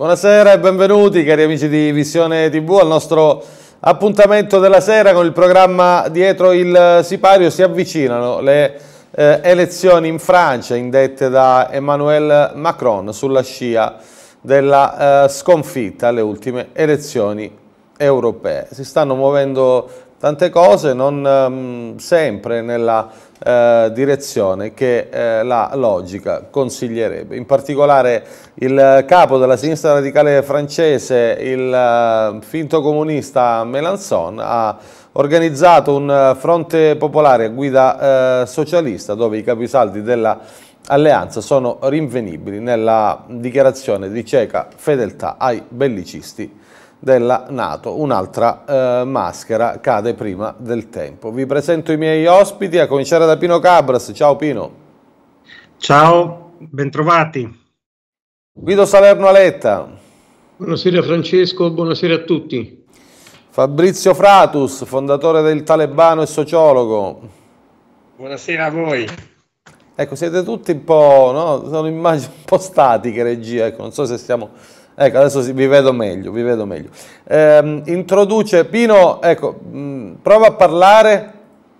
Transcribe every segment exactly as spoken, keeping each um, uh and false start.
Buonasera e benvenuti cari amici di Visione tivù al nostro appuntamento della sera con il programma Dietro il Sipario. Si avvicinano le eh, elezioni in Francia indette da Emmanuel Macron sulla scia della eh, sconfitta alle ultime elezioni europee. Si stanno muovendo tante cose, non um, sempre nella eh, direzione che eh, la logica consiglierebbe. In particolare il capo della sinistra radicale francese, il uh, finto comunista Mélenchon, ha organizzato un fronte popolare a guida eh, socialista dove i capisaldi della alleanza sono rinvenibili nella dichiarazione di cieca fedeltà ai bellicisti della NATO. Un'altra eh, maschera cade prima del tempo. Vi presento i miei ospiti, a cominciare da Pino Cabras. Ciao Pino. Ciao, bentrovati. Guido Salerno Aletta. Buonasera Francesco, buonasera a tutti. Fabrizio Fratus, fondatore del Talebano e sociologo. Buonasera a voi. Ecco, siete tutti un po', no? Sono immagini un po' statiche, regia, ecco, non so se stiamo... Ecco, adesso vi vedo meglio, vi vedo meglio. Eh, introduce Pino, ecco, mh, prova a parlare.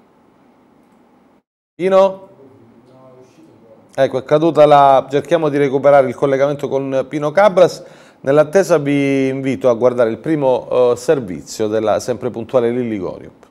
Pino? Ecco, è caduta la... cerchiamo di recuperare il collegamento con Pino Cabras. Nell'attesa vi invito a guardare il primo uh, servizio della sempre puntuale Lilli Goriop.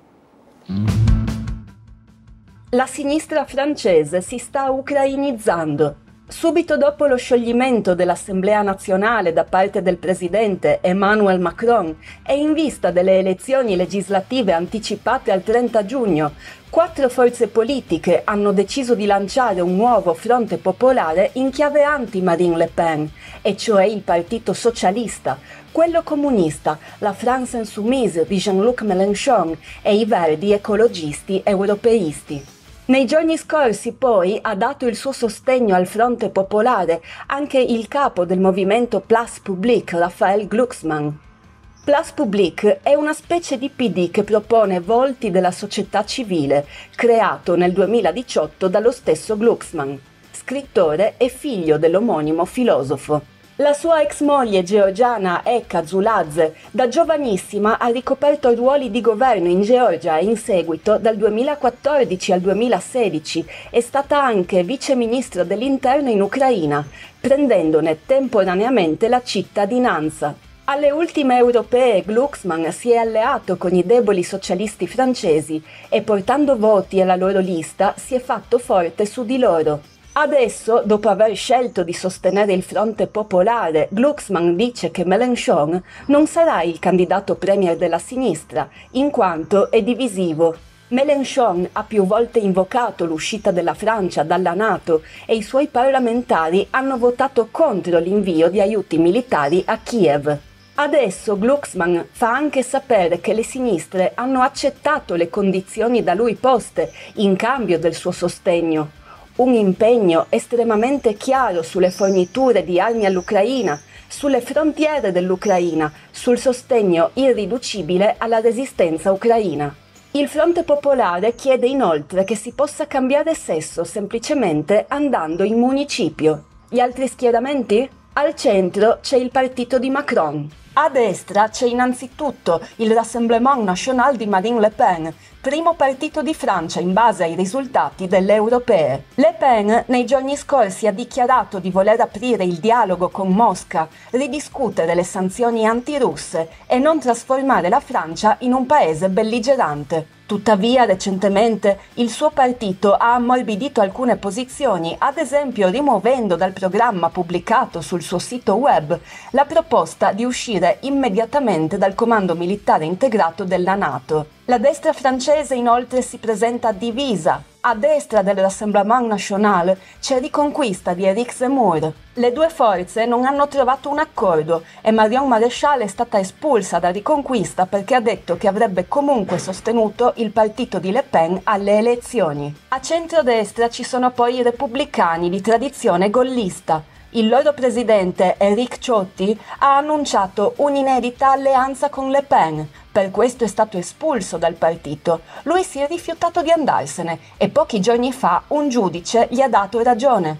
La sinistra francese si sta ucrainizzando. Subito dopo lo scioglimento dell'Assemblea nazionale da parte del presidente Emmanuel Macron e in vista delle elezioni legislative anticipate al trenta giugno, quattro forze politiche hanno deciso di lanciare un nuovo fronte popolare in chiave anti-Marine Le Pen, e cioè il Partito Socialista, quello comunista, la France Insoumise di Jean-Luc Mélenchon e i Verdi ecologisti europeisti. Nei giorni scorsi poi ha dato il suo sostegno al fronte popolare anche il capo del movimento Place Publique, Raphaël Glucksmann. Place Publique è una specie di P D che propone volti della società civile, creato nel duemiladiciotto dallo stesso Glucksmann, scrittore e figlio dell'omonimo filosofo. La sua ex moglie georgiana Eka Zuladze da giovanissima ha ricoperto ruoli di governo in Georgia e in seguito dal duemilaquattordici al duemilasedici è stata anche vice ministro dell'interno in Ucraina, prendendone temporaneamente la cittadinanza. Alle ultime europee Glucksmann si è alleato con i deboli socialisti francesi e portando voti alla loro lista si è fatto forte su di loro. Adesso, dopo aver scelto di sostenere il fronte popolare, Glucksmann dice che Mélenchon non sarà il candidato premier della sinistra, in quanto è divisivo. Mélenchon ha più volte invocato l'uscita della Francia dalla NATO e i suoi parlamentari hanno votato contro l'invio di aiuti militari a Kiev. Adesso Glucksmann fa anche sapere che le sinistre hanno accettato le condizioni da lui poste in cambio del suo sostegno. Un impegno estremamente chiaro sulle forniture di armi all'Ucraina, sulle frontiere dell'Ucraina, sul sostegno irriducibile alla resistenza ucraina. Il Fronte Popolare chiede inoltre che si possa cambiare sesso semplicemente andando in municipio. Gli altri schieramenti? Al centro c'è il partito di Macron. A destra c'è innanzitutto il Rassemblement National di Marine Le Pen, primo partito di Francia in base ai risultati delle europee. Le Pen nei giorni scorsi ha dichiarato di voler aprire il dialogo con Mosca, ridiscutere le sanzioni antirusse e non trasformare la Francia in un paese belligerante. Tuttavia, recentemente, il suo partito ha ammorbidito alcune posizioni, ad esempio rimuovendo dal programma pubblicato sul suo sito web la proposta di uscire immediatamente dal comando militare integrato della NATO. La destra francese inoltre si presenta divisa. A destra del Rassemblement National c'è Riconquista di Éric Zemmour. Le due forze non hanno trovato un accordo e Marion Maréchal è stata espulsa da Riconquista perché ha detto che avrebbe comunque sostenuto il partito di Le Pen alle elezioni. A centrodestra ci sono poi i repubblicani di tradizione gollista. Il loro presidente Éric Ciotti ha annunciato un'inedita alleanza con Le Pen, per questo è stato espulso dal partito. Lui si è rifiutato di andarsene e pochi giorni fa un giudice gli ha dato ragione.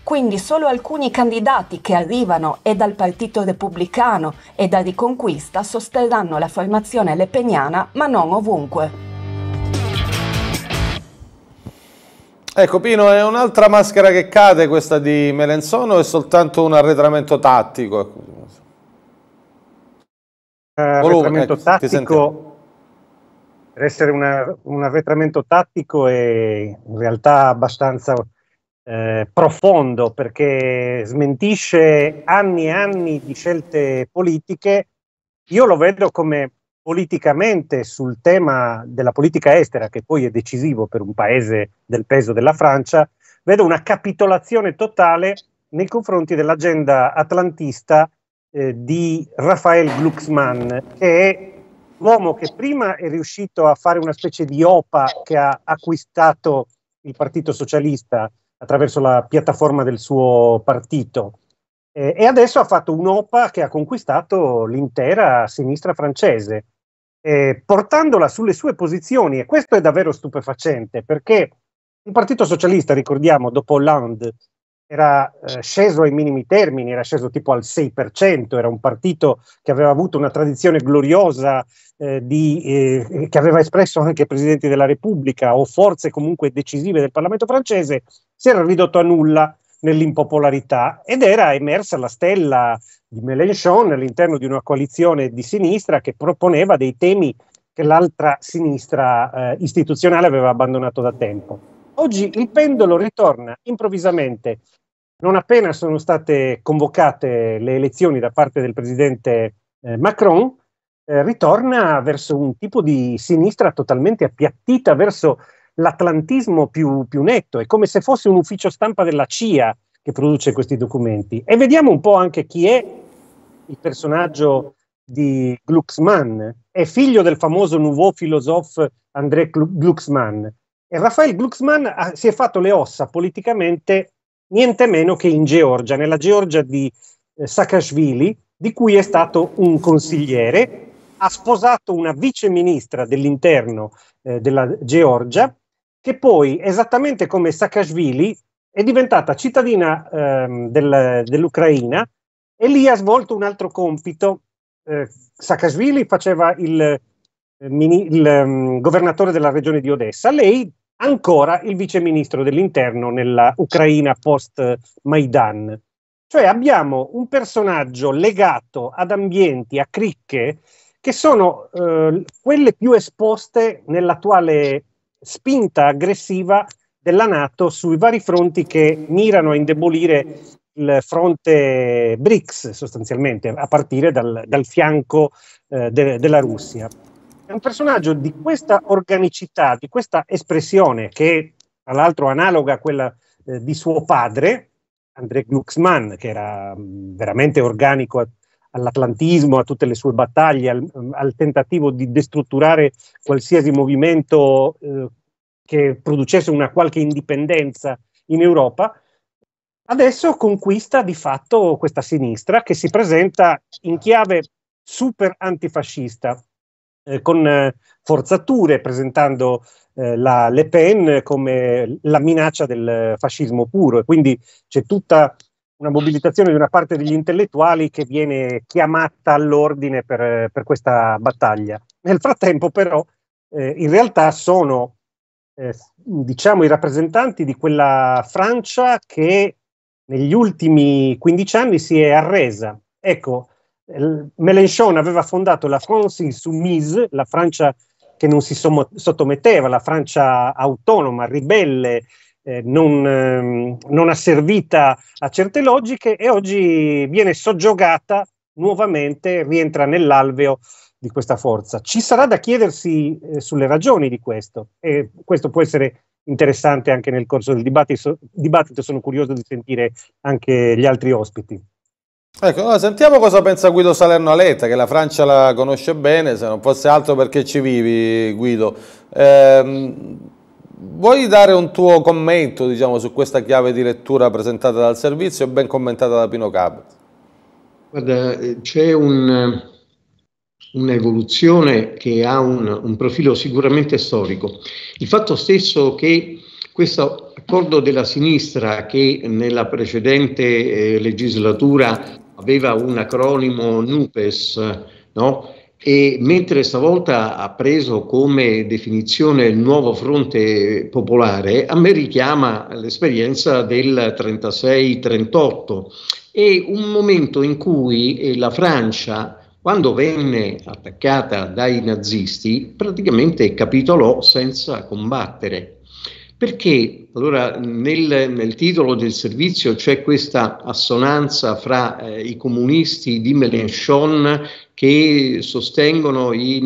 quindi solo alcuni candidati che arrivano e dal Partito Repubblicano e da Riconquista sosterranno la formazione lepeniana, ma non ovunque. Ecco Pino, è un'altra maschera che cade questa di Mélenchon o è soltanto un arretramento tattico? Arretramento ecco, tattico, per essere una, un arretramento tattico è in realtà abbastanza eh, profondo, perché smentisce anni e anni di scelte politiche. Io lo vedo come politicamente sul tema della politica estera, che poi è decisivo per un paese del peso della Francia, vedo una capitolazione totale nei confronti dell'agenda atlantista eh, di Raphael Glucksmann, che è l'uomo che prima è riuscito a fare una specie di O P A che ha acquistato il Partito Socialista attraverso la piattaforma del suo partito, eh, e adesso ha fatto un O P A che ha conquistato l'intera sinistra francese, eh, portandola sulle sue posizioni, e questo è davvero stupefacente, perché il Partito Socialista, ricordiamo, dopo Hollande era eh, sceso ai minimi termini, era sceso tipo al sei per cento, era un partito che aveva avuto una tradizione gloriosa, eh, di, eh, che aveva espresso anche presidenti della Repubblica o forze comunque decisive del Parlamento francese, si era ridotto a nulla nell'impopolarità ed era emersa la stella di Mélenchon all'interno di una coalizione di sinistra che proponeva dei temi che l'altra sinistra eh, istituzionale aveva abbandonato da tempo. Oggi il pendolo ritorna improvvisamente, non appena sono state convocate le elezioni da parte del presidente eh, Macron, eh, ritorna verso un tipo di sinistra totalmente appiattita, verso l'atlantismo più, più netto. È come se fosse un ufficio stampa della C I A che produce questi documenti. E vediamo un po' anche chi è il personaggio di Glucksmann. È figlio del famoso nouveau philosophe André Glucksmann. E Raphael Glucksmann ha, si è fatto le ossa politicamente niente meno che in Georgia, nella Georgia di eh, Saakashvili, di cui è stato un consigliere. Ha sposato una vice ministra dell'interno eh, della Georgia, che poi, esattamente come Saakashvili, è diventata cittadina ehm, del, dell'Ucraina, e lì ha svolto un altro compito. Eh, Saakashvili faceva il, eh, mini, il um, governatore della regione di Odessa, lei ancora il vice ministro dell'interno nella Ucraina post-Maidan. Cioè abbiamo un personaggio legato ad ambienti, a cricche, che sono eh, quelle più esposte nell'attuale spinta aggressiva della NATO sui vari fronti che mirano a indebolire il fronte BRICS, sostanzialmente, a partire dal, dal fianco eh, de, della Russia. È un personaggio di questa organicità, di questa espressione, che tra l'altro analoga a quella eh, di suo padre, André Glucksmann, che era mh, veramente organico a, all'atlantismo, a tutte le sue battaglie, al, al tentativo di destrutturare qualsiasi movimento eh, che producesse una qualche indipendenza in Europa. Adesso conquista di fatto questa sinistra che si presenta in chiave super antifascista, eh, con eh, forzature, presentando eh, la Le Pen come la minaccia del fascismo puro, e quindi c'è tutta una mobilitazione di una parte degli intellettuali che viene chiamata all'ordine per, per questa battaglia. Nel frattempo però eh, in realtà sono eh, diciamo i rappresentanti di quella Francia che negli ultimi quindici anni si è arresa. Ecco, Mélenchon aveva fondato la France Insoumise, la Francia che non si sottometteva, la Francia autonoma, ribelle, eh, non, eh, non asservita a certe logiche, e oggi viene soggiogata nuovamente, rientra nell'alveo di questa forza. Ci sarà da chiedersi eh, sulle ragioni di questo, e questo può essere interessante anche nel corso del dibattito, dibattito. Sono curioso di sentire anche gli altri ospiti. Ecco, allora sentiamo cosa pensa Guido Salerno-Letta, che la Francia la conosce bene, se non fosse altro perché ci vivi, Guido. Ehm, vuoi dare un tuo commento, diciamo, su questa chiave di lettura presentata dal servizio e ben commentata da Pino Capez? Guarda, c'è un, un'evoluzione che ha un, un profilo sicuramente storico. Il fatto stesso che questo accordo della sinistra, che nella precedente eh, legislatura aveva un acronimo NUPES, no? E mentre stavolta ha preso come definizione il nuovo fronte popolare, a me richiama l'esperienza del trentasei trentotto, e un momento in cui la Francia, quando venne attaccata dai nazisti, praticamente capitolò senza combattere. Perché allora nel, nel titolo del servizio c'è questa assonanza fra eh, i comunisti di Mélenchon che sostengono i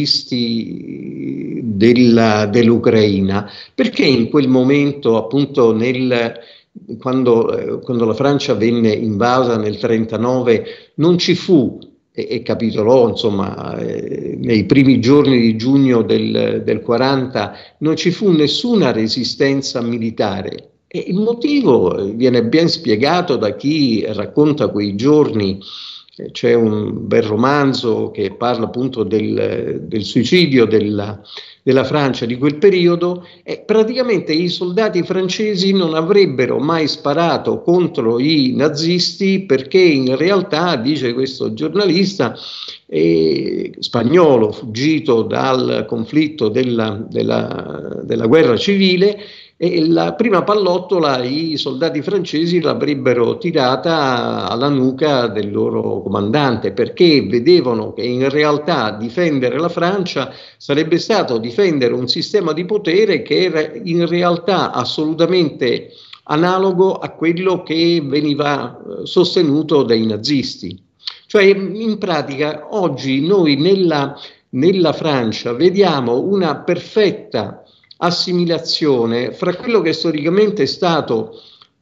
nazisti della, dell'Ucraina, perché in quel momento, appunto nel, quando, eh, quando la Francia venne invasa nel trentanove, non ci fu e, e capitolò, insomma, eh, nei primi giorni di giugno del, del quaranta, non ci fu nessuna resistenza militare. E il motivo viene ben spiegato da chi racconta quei giorni. C'è un bel romanzo che parla appunto del, del suicidio della, della Francia di quel periodo, e praticamente i soldati francesi non avrebbero mai sparato contro i nazisti perché in realtà, dice questo giornalista eh, spagnolo fuggito dal conflitto della, della, della guerra civile, e la prima pallottola i soldati francesi l'avrebbero tirata alla nuca del loro comandante, perché vedevano che in realtà difendere la Francia sarebbe stato difendere un sistema di potere che era in realtà assolutamente analogo a quello che veniva sostenuto dai nazisti. Cioè, in pratica, oggi noi nella, nella Francia vediamo una perfetta assimilazione fra quello che storicamente è stato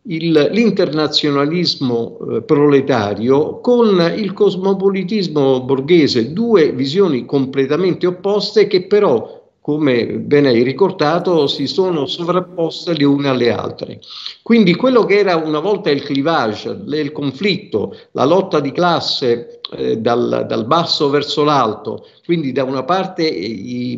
l'internazionalismo eh, proletario con il cosmopolitismo borghese, due visioni completamente opposte che però, come ben hai ricordato, si sono sovrapposte le une alle altre. Quindi quello che era una volta il clivage, il conflitto, la lotta di classe eh, dal, dal basso verso l'alto, quindi da una parte i,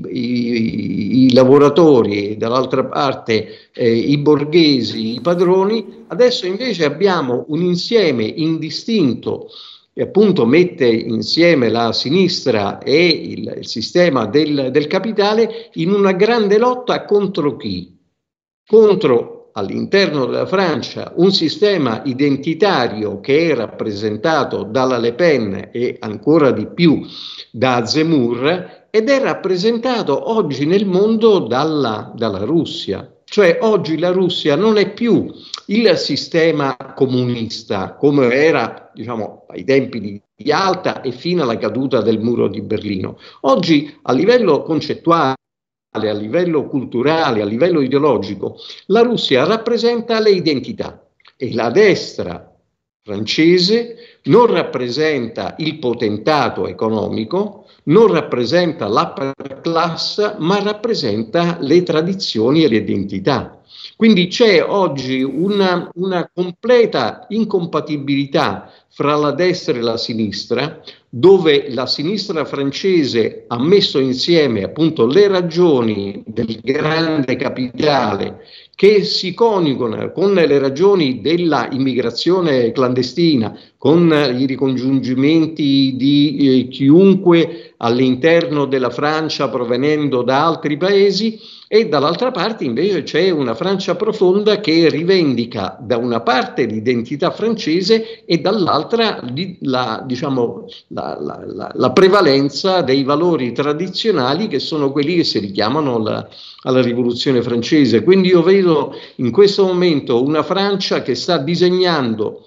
i, i lavoratori e dall'altra parte eh, i borghesi, i padroni, adesso invece abbiamo un insieme indistinto e appunto mette insieme la sinistra e il, il sistema del, del capitale in una grande lotta contro chi? Contro, all'interno della Francia, un sistema identitario che è rappresentato dalla Le Pen e ancora di più da Zemmour, ed è rappresentato oggi nel mondo dalla, dalla Russia. Cioè oggi la Russia non è più il sistema comunista come era, diciamo, ai tempi di Yalta e fino alla caduta del muro di Berlino. Oggi a livello concettuale, a livello culturale, a livello ideologico, la Russia rappresenta le identità e la destra francese non rappresenta il potentato economico, non rappresenta l'upper class, ma rappresenta le tradizioni e le identità. Quindi c'è oggi una, una completa incompatibilità fra la destra e la sinistra, dove la sinistra francese ha messo insieme appunto le ragioni del grande capitale che si coniugano con le ragioni della immigrazione clandestina, con i ricongiungimenti di eh, chiunque all'interno della Francia provenendo da altri paesi, e dall'altra parte invece c'è una Francia profonda che rivendica da una parte l'identità francese e dall'altra la, diciamo, la, la, la, la prevalenza dei valori tradizionali che sono quelli che si richiamano alla, alla rivoluzione francese. Quindi io vedo in questo momento una Francia che sta disegnando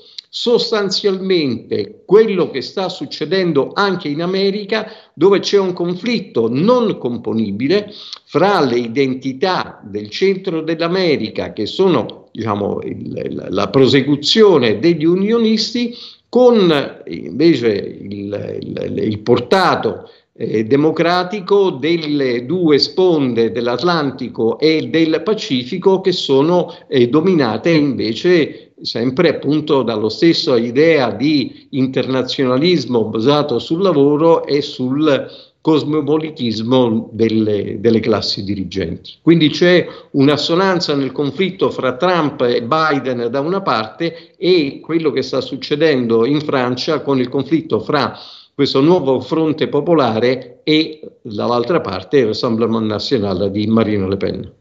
sostanzialmente quello che sta succedendo anche in America, dove c'è un conflitto non componibile fra le identità del centro dell'America, che sono, diciamo, il, la prosecuzione degli unionisti, con invece il, il, il portato eh, democratico delle due sponde dell'Atlantico e del Pacifico, che sono eh, dominate invece sempre appunto dallo stesso idea di internazionalismo basato sul lavoro e sul cosmopolitismo delle, delle classi dirigenti. Quindi c'è un'assonanza nel conflitto fra Trump e Biden da una parte e quello che sta succedendo in Francia con il conflitto fra questo nuovo fronte popolare e dall'altra parte il Rassemblement National di Marine Le Pen.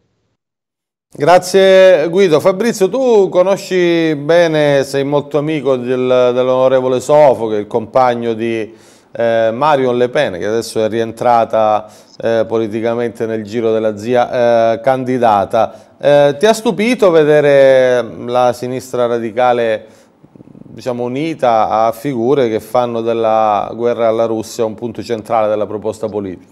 Grazie Guido. Fabrizio, tu conosci bene, sei molto amico del, dell'onorevole Sofo, che è il compagno di eh, Marion Le Pen, che adesso è rientrata eh, politicamente nel giro della zia eh, candidata. Eh, ti ha stupito vedere la sinistra radicale, diciamo, unita a figure che fanno della guerra alla Russia un punto centrale della proposta politica?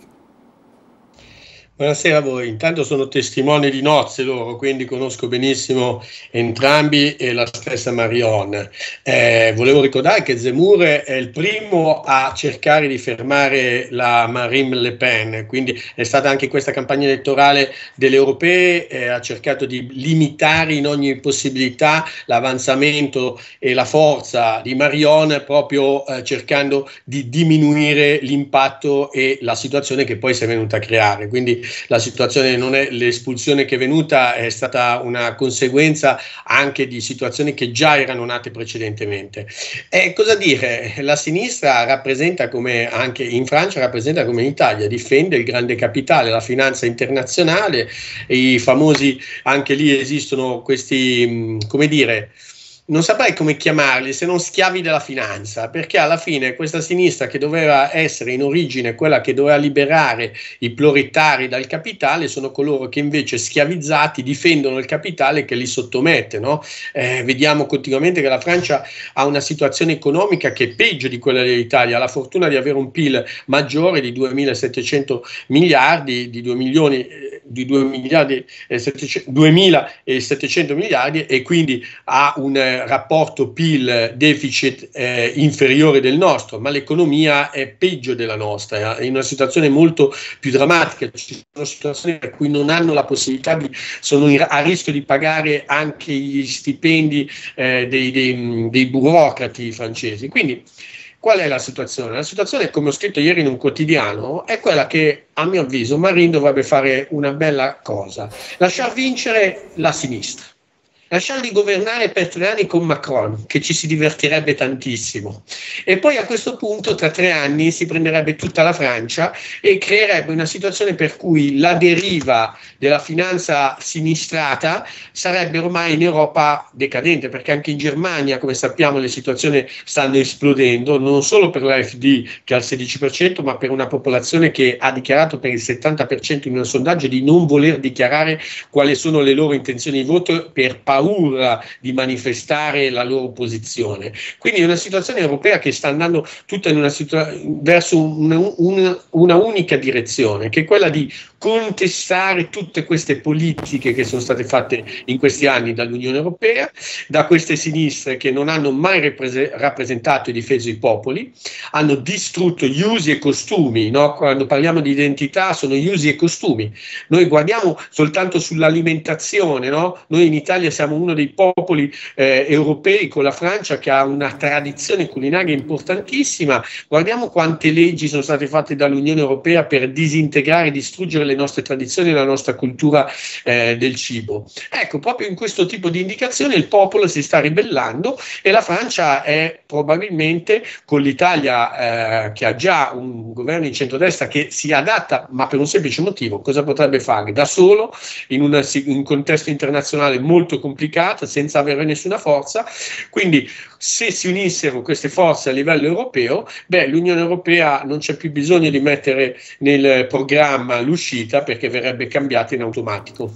Buonasera a voi, intanto sono testimoni di nozze loro, quindi conosco benissimo entrambi e la stessa Marion. Eh, volevo ricordare che Zemmour è il primo a cercare di fermare la Marine Le Pen, quindi è stata anche questa campagna elettorale delle europee, eh, ha cercato di limitare in ogni possibilità l'avanzamento e la forza di Marion, proprio eh, cercando di diminuire l'impatto e la situazione che poi si è venuta a creare. Quindi la situazione non è l'espulsione che è venuta, è stata una conseguenza anche di situazioni che già erano nate precedentemente. E cosa dire? La sinistra rappresenta, come anche in Francia rappresenta come in Italia, difende il grande capitale, la finanza internazionale, i famosi, anche lì esistono questi, come dire, non saprei come chiamarli se non schiavi della finanza, perché alla fine questa sinistra, che doveva essere in origine quella che doveva liberare i proletari dal capitale, sono coloro che invece, schiavizzati, difendono il capitale che li sottomette, no? Eh, vediamo continuamente che la Francia ha una situazione economica che è peggio di quella dell'Italia, ha la fortuna di avere un P I L maggiore di duemilasettecento miliardi, di due milioni, di due miliardi e settecento, duemilasettecento miliardi, e quindi ha un rapporto P I L deficit eh, inferiore del nostro, ma l'economia è peggio della nostra, è in una situazione molto più drammatica. Ci sono situazioni per cui non hanno la possibilità di, sono a rischio di pagare anche gli stipendi eh, dei, dei, dei burocrati francesi. Quindi qual è la situazione? La situazione, come ho scritto ieri in un quotidiano, è quella che, a mio avviso, Marine dovrebbe fare una bella cosa: lasciar vincere la sinistra, lasciarli governare per tre anni con Macron, che ci si divertirebbe tantissimo, e poi a questo punto tra tre anni si prenderebbe tutta la Francia e creerebbe una situazione per cui la deriva della finanza sinistrata sarebbe ormai in Europa decadente, perché anche in Germania, come sappiamo, le situazioni stanno esplodendo, non solo per l'A F D che ha il sedici per cento, ma per una popolazione che ha dichiarato per il settanta per cento in un sondaggio di non voler dichiarare quali sono le loro intenzioni di voto per paura di manifestare la loro posizione. Quindi è una situazione europea che sta andando tutta in una situa- verso una, una, una unica direzione, che è quella di contestare tutte queste politiche che sono state fatte in questi anni dall'Unione Europea, da queste sinistre che non hanno mai repre- rappresentato e difeso i popoli, hanno distrutto gli usi e costumi, no? Quando parliamo di identità sono gli usi e costumi. Noi guardiamo soltanto sull'alimentazione, no? Noi in Italia siamo uno dei popoli eh, europei, con la Francia che ha una tradizione culinaria importantissima. Guardiamo quante leggi sono state fatte dall'Unione Europea per disintegrare e distruggere le nostre tradizioni e la nostra cultura eh, del cibo. Ecco, proprio in questo tipo di indicazione il popolo si sta ribellando, e la Francia è probabilmente, con l'Italia eh, che ha già un governo di centrodestra che si adatta, ma per un semplice motivo: cosa potrebbe fare? Da solo, in, una, in un contesto internazionale molto complicato, senza avere nessuna forza. Quindi se si unissero queste forze a livello europeo, beh, l'Unione Europea non c'è più bisogno di mettere nel programma l'uscita, perché verrebbe cambiata in automatico.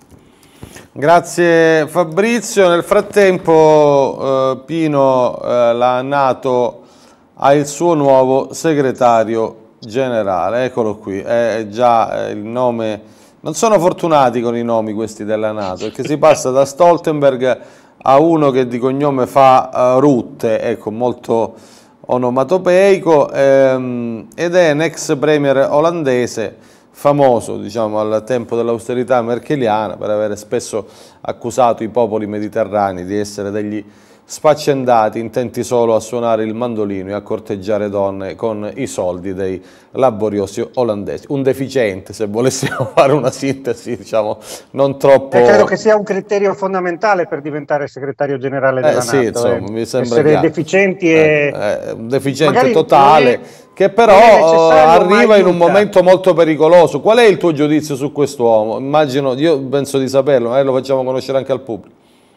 Grazie Fabrizio. Nel frattempo eh, Pino, eh, la NATO ha il suo nuovo segretario generale, eccolo qui, è già il nome. Non sono fortunati con i nomi questi della NATO, perché si passa da Stoltenberg a uno che di cognome fa uh, Rutte, ecco, molto onomatopeico, ehm, ed è un ex premier olandese famoso, diciamo, al tempo dell'austerità merkeliana per avere spesso accusato i popoli mediterranei di essere degli sfaccendati, intenti solo a suonare il mandolino e a corteggiare donne con i soldi dei laboriosi olandesi. Un deficiente, se volessimo fare una sintesi, diciamo, non troppo... E credo che sia un criterio fondamentale per diventare segretario generale della eh, sì, NATO. insomma, eh. mi sembra Essere chiaro. deficienti e... Eh, eh, un deficiente Magari totale, è, che però arriva in un aiuta. momento molto pericoloso. Qual è il tuo giudizio su quest'uomo? Immagino, io penso di saperlo, magari lo facciamo conoscere anche al pubblico.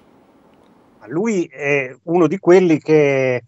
Lui è uno di quelli che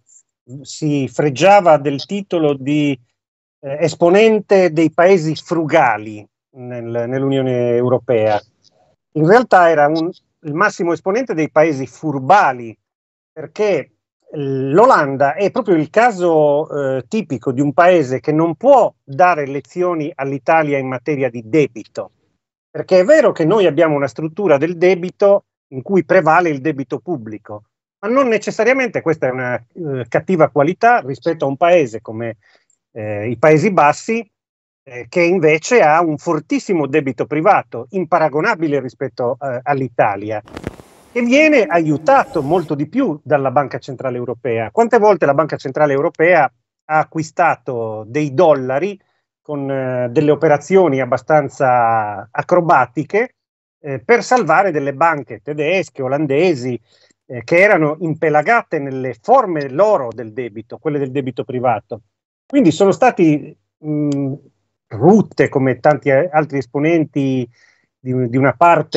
si fregiava del titolo di eh, esponente dei paesi frugali nel, nell'Unione Europea. In realtà era un, il massimo esponente dei paesi furbali, perché l'Olanda è proprio il caso eh, tipico di un paese che non può dare lezioni all'Italia in materia di debito, perché è vero che noi abbiamo una struttura del debito in cui prevale il debito pubblico, ma non necessariamente questa è una eh, cattiva qualità rispetto a un paese come eh, i Paesi Bassi, eh, che invece ha un fortissimo debito privato, imparagonabile rispetto eh, all'Italia, che viene aiutato molto di più dalla Banca Centrale Europea. Quante volte la Banca Centrale Europea ha acquistato dei dollari con eh, delle operazioni abbastanza acrobatiche Eh, per salvare delle banche tedesche, olandesi, eh, che erano impelagate nelle forme loro del debito, quelle del debito privato. Quindi sono stati mh, Rutte, come tanti altri esponenti di, di una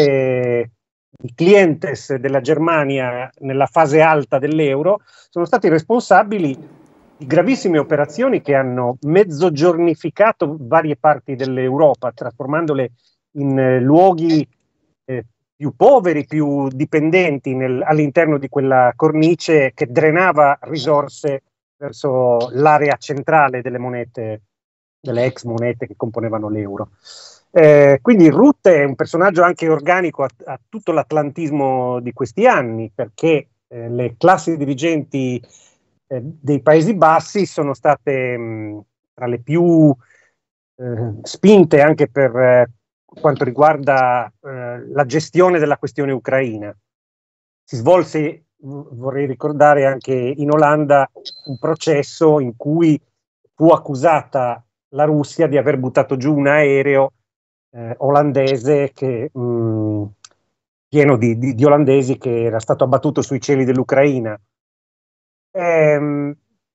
parte di clientes della Germania nella fase alta dell'euro, sono stati responsabili di gravissime operazioni che hanno mezzogiornificato varie parti dell'Europa, trasformandole in eh, luoghi Eh, più poveri, più dipendenti all'interno di quella cornice che drenava risorse verso l'area centrale delle monete, delle ex monete che componevano l'euro. Eh, quindi Rutte è un personaggio anche organico a, a tutto l'atlantismo di questi anni, perché eh, le classi dirigenti eh, dei Paesi Bassi sono state mh, tra le più eh, spinte anche per eh, quanto riguarda eh, la gestione della questione ucraina. Si svolse, vorrei ricordare, anche in Olanda un processo in cui fu accusata la Russia di aver buttato giù un aereo eh, olandese che, mh, pieno di, di, di olandesi, che era stato abbattuto sui cieli dell'Ucraina. Ehm,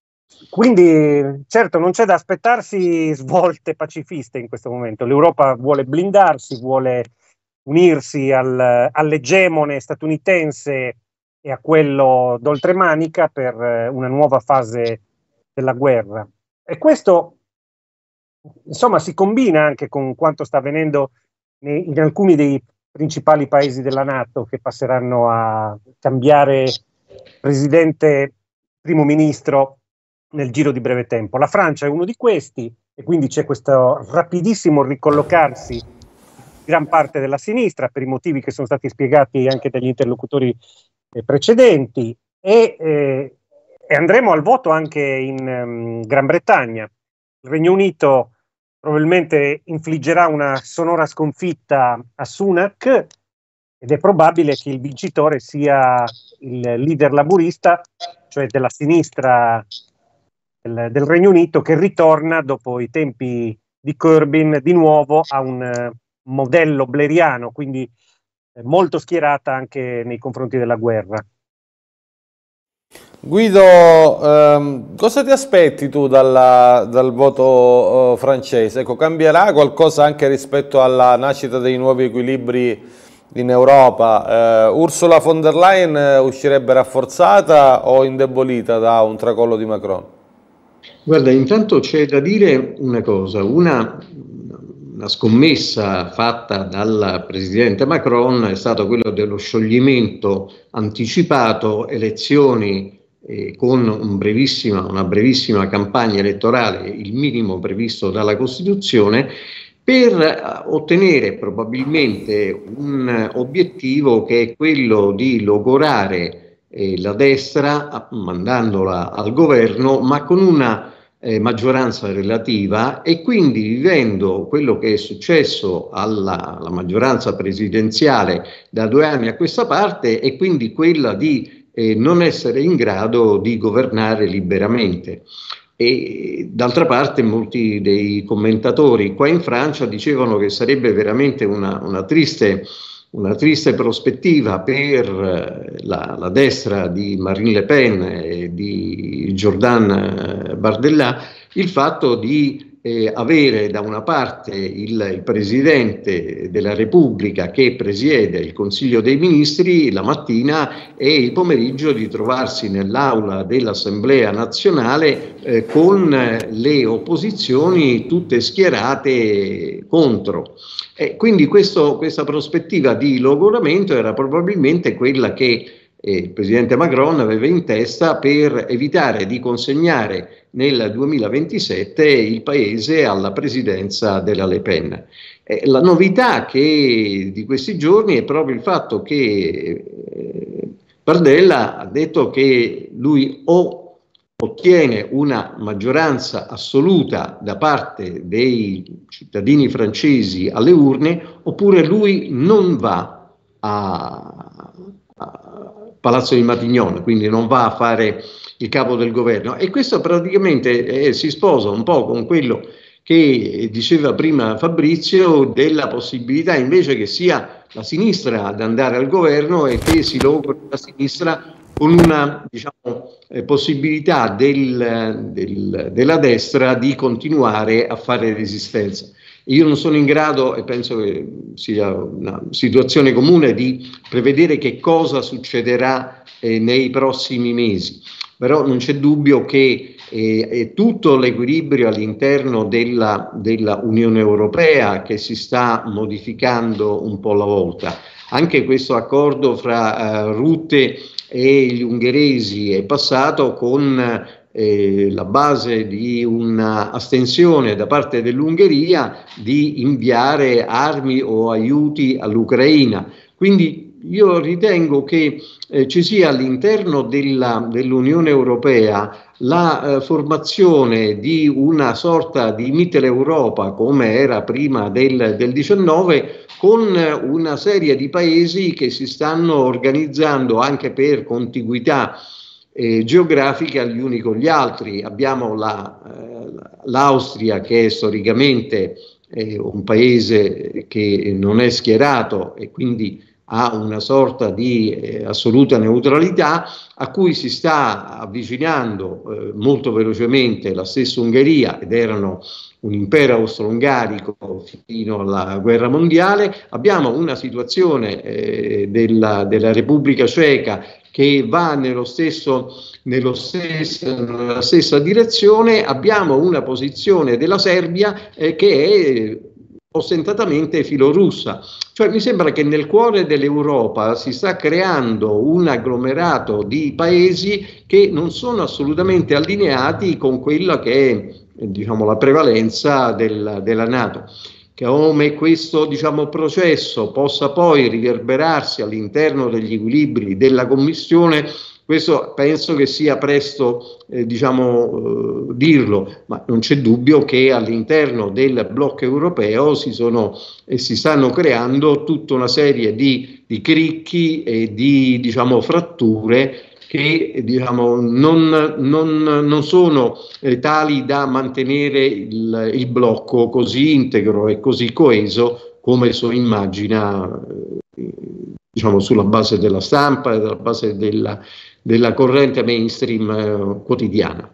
Quindi certo non c'è da aspettarsi svolte pacifiste in questo momento. L'Europa vuole blindarsi, vuole unirsi al, all'egemone statunitense e a quello d'oltremanica per una nuova fase della guerra. E questo insomma si combina anche con quanto sta avvenendo in alcuni dei principali paesi della NATO, che passeranno a cambiare presidente, primo ministro nel giro di breve tempo. La Francia è uno di questi, e quindi c'è questo rapidissimo ricollocarsi di gran parte della sinistra, per i motivi che sono stati spiegati anche dagli interlocutori eh, precedenti, e, eh, e andremo al voto anche in um, Gran Bretagna. Il Regno Unito probabilmente infliggerà una sonora sconfitta a Sunak, ed è probabile che il vincitore sia il leader laburista, cioè della sinistra del, del Regno Unito, che ritorna dopo i tempi di Corbyn di nuovo a un uh, modello blairiano, quindi eh, molto schierata anche nei confronti della guerra. Guido, ehm, cosa ti aspetti tu dalla, dal voto eh, francese? Ecco, cambierà qualcosa anche rispetto alla nascita dei nuovi equilibri in Europa? Eh, Ursula von der Leyen eh, uscirebbe rafforzata o indebolita da un tracollo di Macron? Guarda, intanto c'è da dire una cosa, una, una scommessa fatta dal presidente Macron è stata quella dello scioglimento anticipato, elezioni eh, con un brevissima, una brevissima campagna elettorale, il minimo previsto dalla Costituzione, per ottenere probabilmente un obiettivo che è quello di logorare eh, la destra, mandandola al governo, ma con una eh, maggioranza relativa, e quindi vivendo quello che è successo alla, alla maggioranza presidenziale da due anni a questa parte, e quindi quella di eh, non essere in grado di governare liberamente. E d'altra parte molti dei commentatori qua in Francia dicevano che sarebbe veramente una, una, triste, una triste prospettiva per la, la destra di Marine Le Pen e di Jordan Bardella il fatto di eh, avere da una parte il, il Presidente della Repubblica che presiede il Consiglio dei Ministri la mattina e il pomeriggio di trovarsi nell'aula dell'Assemblea nazionale eh, con le opposizioni tutte schierate contro. E quindi questo, questa prospettiva di logoramento era probabilmente quella che eh, il Presidente Macron aveva in testa per evitare di consegnare nel duemilaventisette il paese alla presidenza della Le Pen. Eh, la novità che di questi giorni è proprio il fatto che eh, Bardella ha detto che lui o ottiene una maggioranza assoluta da parte dei cittadini francesi alle urne, oppure lui non va a, a Palazzo di Matignon, quindi non va a fare il capo del governo. E questo praticamente eh, si sposa un po' con quello che diceva prima Fabrizio, della possibilità invece che sia la sinistra ad andare al governo e che si logri la sinistra con una, diciamo, eh, possibilità del, del, della destra di continuare a fare resistenza. Io non sono in grado, e penso che sia una situazione comune, di prevedere che cosa succederà eh, nei prossimi mesi, però non c'è dubbio che eh, è tutto l'equilibrio all'interno della, della Unione Europea che si sta modificando un po' alla volta. Anche questo accordo fra uh, Rutte e gli ungheresi è passato con eh, la base di un'astensione da parte dell'Ungheria di inviare armi o aiuti all'Ucraina. Quindi io ritengo che eh, ci sia all'interno della, dell'Unione Europea la eh, formazione di una sorta di Mitteleuropa come era prima del, del diciannove, con una serie di paesi che si stanno organizzando anche per contiguità eh, geografica gli uni con gli altri. Abbiamo la, eh, l'Austria che è storicamente eh, un paese che non è schierato e quindi ha una sorta di eh, assoluta neutralità, a cui si sta avvicinando eh, molto velocemente la stessa Ungheria, ed erano un impero austro-ungarico fino alla guerra mondiale. Abbiamo una situazione eh, della, della Repubblica Ceca che va nello stesso, nello stesso, nella stessa direzione. Abbiamo una posizione della Serbia eh, che è ostentatamente filorussa. Cioè mi sembra che nel cuore dell'Europa si sta creando un agglomerato di paesi che non sono assolutamente allineati con quella che è, diciamo, la prevalenza del, della NATO. Come questo, diciamo, processo possa poi riverberarsi all'interno degli equilibri della Commissione, questo penso che sia presto eh, diciamo, eh, dirlo, ma non c'è dubbio che all'interno del blocco europeo si, sono, eh, si stanno creando tutta una serie di, di cricchi e di, diciamo, fratture che, diciamo, non, non, non sono eh, tali da mantenere il, il blocco così integro e così coeso come so immagina eh, diciamo, sulla base della stampa e sulla base della, della corrente mainstream eh, quotidiana.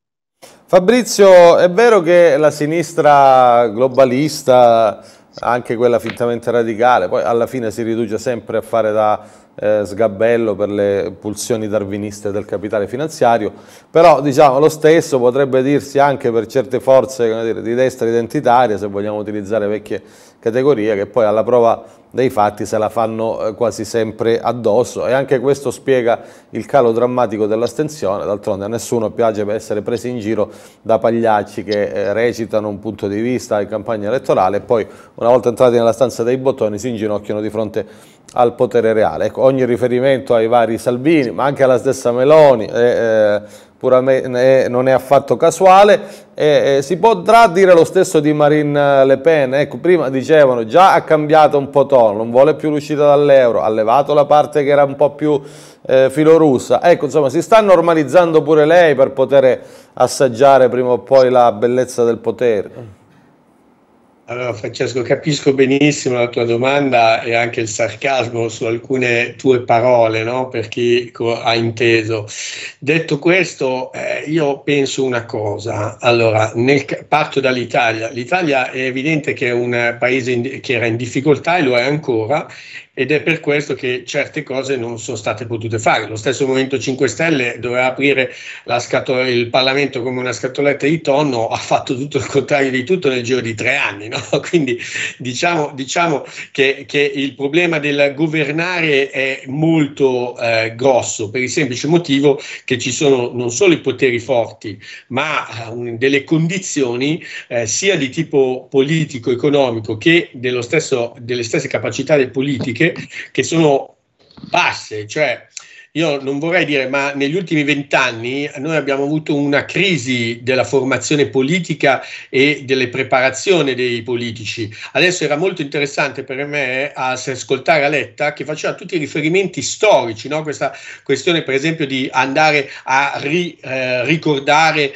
Fabrizio, è vero che la sinistra globalista, anche quella fintamente radicale, poi alla fine si riduce sempre a fare da eh, sgabello per le pulsioni darwiniste del capitale finanziario, però diciamo lo stesso potrebbe dirsi anche per certe forze, come dire, di destra identitaria, se vogliamo utilizzare vecchie categorie, che poi alla prova dei fatti se la fanno eh, quasi sempre addosso, e anche questo spiega il calo drammatico dell'astensione. D'altronde a nessuno piace essere presi in giro da pagliacci che eh, recitano un punto di vista in campagna elettorale e poi una volta entrati nella stanza dei bottoni si inginocchiano di fronte al potere reale. Ecco, ogni riferimento ai vari Salvini, ma anche alla stessa Meloni, è eh, puramente, non è affatto casuale, e, e si potrà dire lo stesso di Marine Le Pen. Ecco, prima dicevano già ha cambiato un po' tono, non vuole più l'uscita dall'euro, ha levato la parte che era un po' più eh, filorussa. Ecco, insomma, si sta normalizzando pure lei per poter assaggiare prima o poi la bellezza del potere. Allora Francesco, capisco benissimo la tua domanda e anche il sarcasmo su alcune tue parole, no? Per chi ha inteso. Detto questo, eh, io penso una cosa. Allora, nel, parto dall'Italia. L'Italia è evidente che è un paese in, che era in difficoltà e lo è ancora, ed è per questo che certe cose non sono state potute fare. Lo stesso Movimento cinque Stelle doveva aprire la scatola, il Parlamento come una scatoletta di tonno, ha fatto tutto il contrario di tutto nel giro di tre anni, no? Quindi diciamo, diciamo che, che il problema del governare è molto eh, grosso, per il semplice motivo che ci sono non solo i poteri forti, ma um, delle condizioni eh, sia di tipo politico, economico, che dello stesso, delle stesse capacità delle politiche che sono basse. Cioè, io non vorrei dire, ma negli ultimi vent'anni noi abbiamo avuto una crisi della formazione politica e delle preparazioni dei politici. Adesso era molto interessante per me ascoltare Letta, che faceva tutti i riferimenti storici, no? Questa questione per esempio di andare a ri, eh, ricordare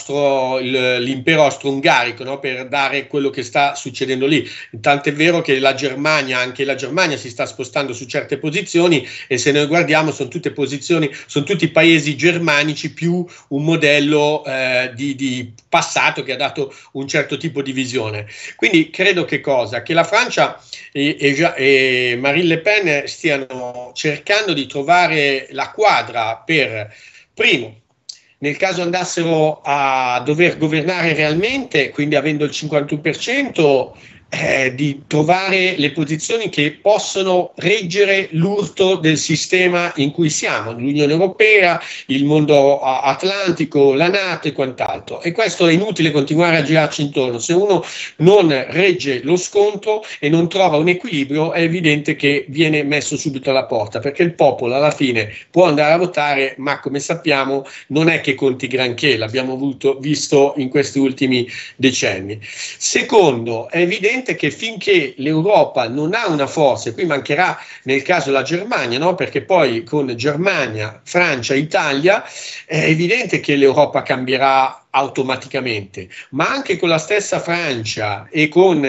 l'impero austro-ungarico, no? Per dare quello che sta succedendo lì. Tant'è vero che la Germania, anche la Germania si sta spostando su certe posizioni, e se noi guardiamo sono tutte posizioni, sono tutti paesi germanici più un modello eh, di, di passato che ha dato un certo tipo di visione. Quindi credo che cosa? Che la Francia e, e, e Marine Le Pen stiano cercando di trovare la quadra per, primo, nel caso andassero a dover governare realmente, quindi avendo il cinquantuno per cento, Eh, di trovare le posizioni che possono reggere l'urto del sistema in cui siamo, l'Unione Europea, il mondo atlantico, la NATO e quant'altro. E questo è inutile continuare a girarci intorno. Se uno non regge lo scontro e non trova un equilibrio, è evidente che viene messo subito alla porta, perché il popolo alla fine può andare a votare, ma come sappiamo non è che conti granché, l'abbiamo avuto, visto in questi ultimi decenni. Secondo, è evidente che finché l'Europa non ha una forza, e qui mancherà nel caso la Germania, no? Perché poi con Germania, Francia, Italia è evidente che l'Europa cambierà automaticamente, ma anche con la stessa Francia e con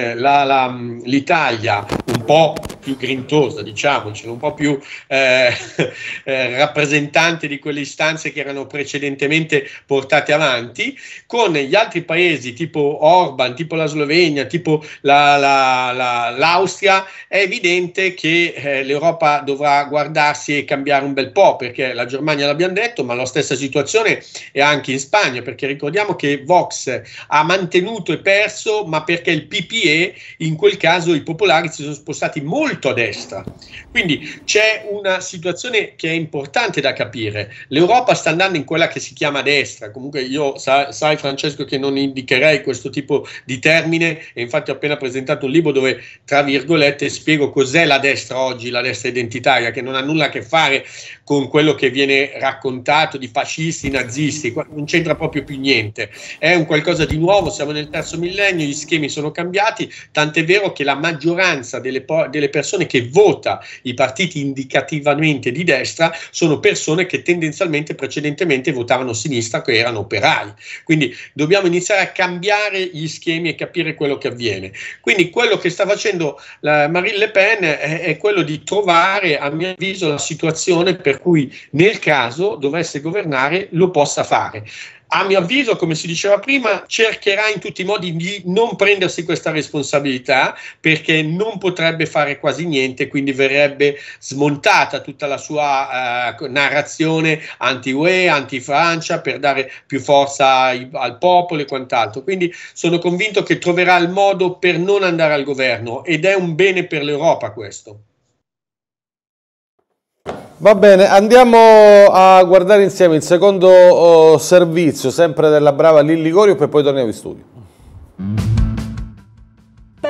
l'Italia un po' più grintosa, diciamocelo, un po' più eh, eh, rappresentante di quelle istanze che erano precedentemente portate avanti, con gli altri paesi tipo Orban, tipo la Slovenia, tipo la, la, la, l'Austria, è evidente che eh, l'Europa dovrà guardarsi e cambiare un bel po', perché la Germania l'abbiamo detto, ma la stessa situazione è anche in Spagna, perché ricordiamo che Vox ha mantenuto e perso, ma perché il P P E, in quel caso i popolari si sono spostati molto a destra. Quindi c'è una situazione che è importante da capire. L'Europa sta andando in quella che si chiama destra. Comunque io sai, sai Francesco che non indicherei questo tipo di termine, e infatti ho appena presentato un libro dove tra virgolette spiego cos'è la destra oggi, la destra identitaria, che non ha nulla a che fare con quello che viene raccontato di fascisti, nazisti, non c'entra proprio più niente, è un qualcosa di nuovo, siamo nel terzo millennio, gli schemi sono cambiati, tant'è vero che la maggioranza delle, delle persone che vota i partiti indicativamente di destra sono persone che tendenzialmente precedentemente votavano sinistra, che erano operai. Quindi dobbiamo iniziare a cambiare gli schemi e capire quello che avviene. Quindi quello che sta facendo la Marine Le Pen è, è quello di trovare, a mio avviso, la situazione per cui nel caso dovesse governare lo possa fare. A mio avviso, come si diceva prima, cercherà in tutti i modi di non prendersi questa responsabilità, perché non potrebbe fare quasi niente, quindi verrebbe smontata tutta la sua uh, narrazione anti-U E, anti-Francia, per dare più forza ai, al popolo e quant'altro. Quindi sono convinto che troverà il modo per non andare al governo, ed è un bene per l'Europa questo. Va bene, andiamo a guardare insieme il secondo oh, servizio, sempre della brava Lilli Gorio, e poi torniamo in studio. Per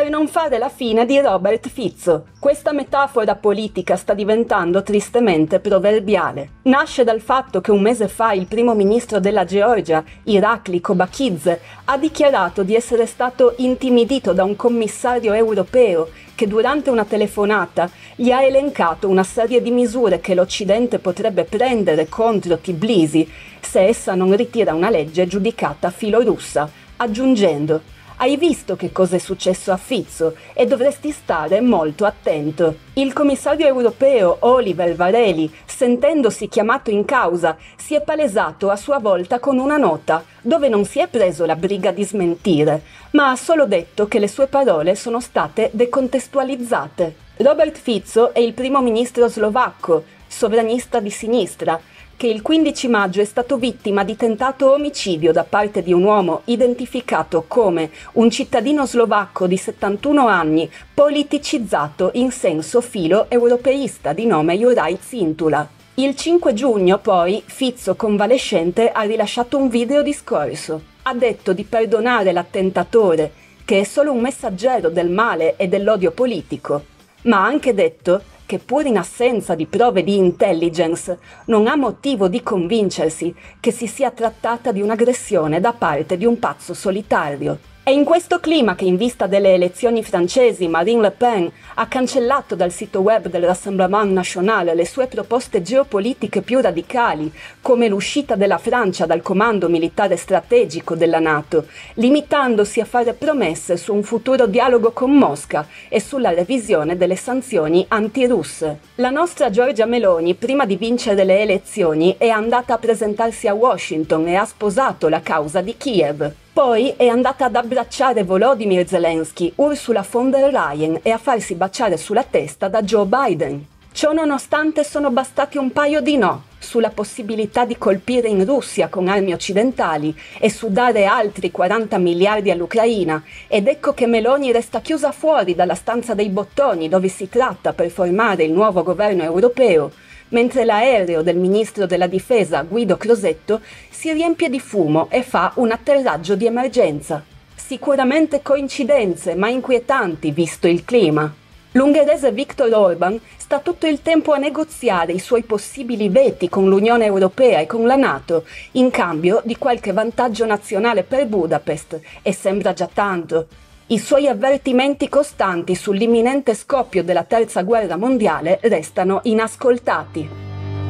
per non fare la fine di Robert Fico. Questa metafora politica sta diventando tristemente proverbiale. Nasce dal fatto che un mese fa il primo ministro della Georgia, Irakli Kobakidze, ha dichiarato di essere stato intimidito da un commissario europeo che durante una telefonata gli ha elencato una serie di misure che l'Occidente potrebbe prendere contro Tbilisi se essa non ritira una legge giudicata filorussa, aggiungendo: «Hai visto che cosa è successo a Fico e dovresti stare molto attento». Il commissario europeo Oliver Varela, sentendosi chiamato in causa, si è palesato a sua volta con una nota, dove non si è preso la briga di smentire, ma ha solo detto che le sue parole sono state decontestualizzate. Robert Fico è il primo ministro slovacco, sovranista di sinistra, che il quindici maggio è stato vittima di tentato omicidio da parte di un uomo identificato come un cittadino slovacco di settantuno anni, politicizzato in senso filo-europeista di nome Juraj Cintula. Il cinque giugno, poi, Fico convalescente ha rilasciato un video discorso. Ha detto di perdonare l'attentatore, che è solo un messaggero del male e dell'odio politico, ma ha anche detto che pur in assenza di prove di intelligence non ha motivo di convincersi che si sia trattata di un'aggressione da parte di un pazzo solitario. È in questo clima che, in vista delle elezioni francesi, Marine Le Pen ha cancellato dal sito web del Rassemblement National le sue proposte geopolitiche più radicali, come l'uscita della Francia dal comando militare strategico della NATO, limitandosi a fare promesse su un futuro dialogo con Mosca e sulla revisione delle sanzioni antirusse. La nostra Giorgia Meloni, prima di vincere le elezioni, è andata a presentarsi a Washington e ha sposato la causa di Kiev. Poi è andata ad abbracciare Volodymyr Zelensky, Ursula von der Leyen e a farsi baciare sulla testa da Joe Biden. Ciò nonostante sono bastati un paio di no sulla possibilità di colpire in Russia con armi occidentali e su dare altri quaranta miliardi all'Ucraina, ed ecco che Meloni resta chiusa fuori dalla stanza dei bottoni dove si tratta per formare il nuovo governo europeo, mentre l'aereo del ministro della difesa Guido Crosetto si riempie di fumo e fa un atterraggio di emergenza. Sicuramente coincidenze, ma inquietanti visto il clima. L'ungherese Viktor Orban sta tutto il tempo a negoziare i suoi possibili veti con l'Unione Europea e con la NATO, in cambio di qualche vantaggio nazionale per Budapest, e sembra già tanto. I suoi avvertimenti costanti sull'imminente scoppio della terza guerra mondiale restano inascoltati.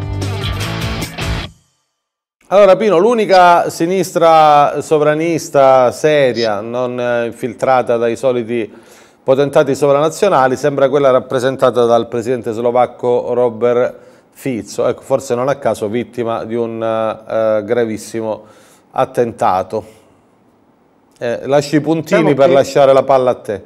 Allora Pino, l'unica sinistra sovranista seria, non infiltrata dai soliti potentati sovranazionali, sembra quella rappresentata dal presidente slovacco Robert Fico, ecco, forse non a caso vittima di un uh, gravissimo attentato. Eh, lasci i puntini diciamo per che... lasciare la palla a te.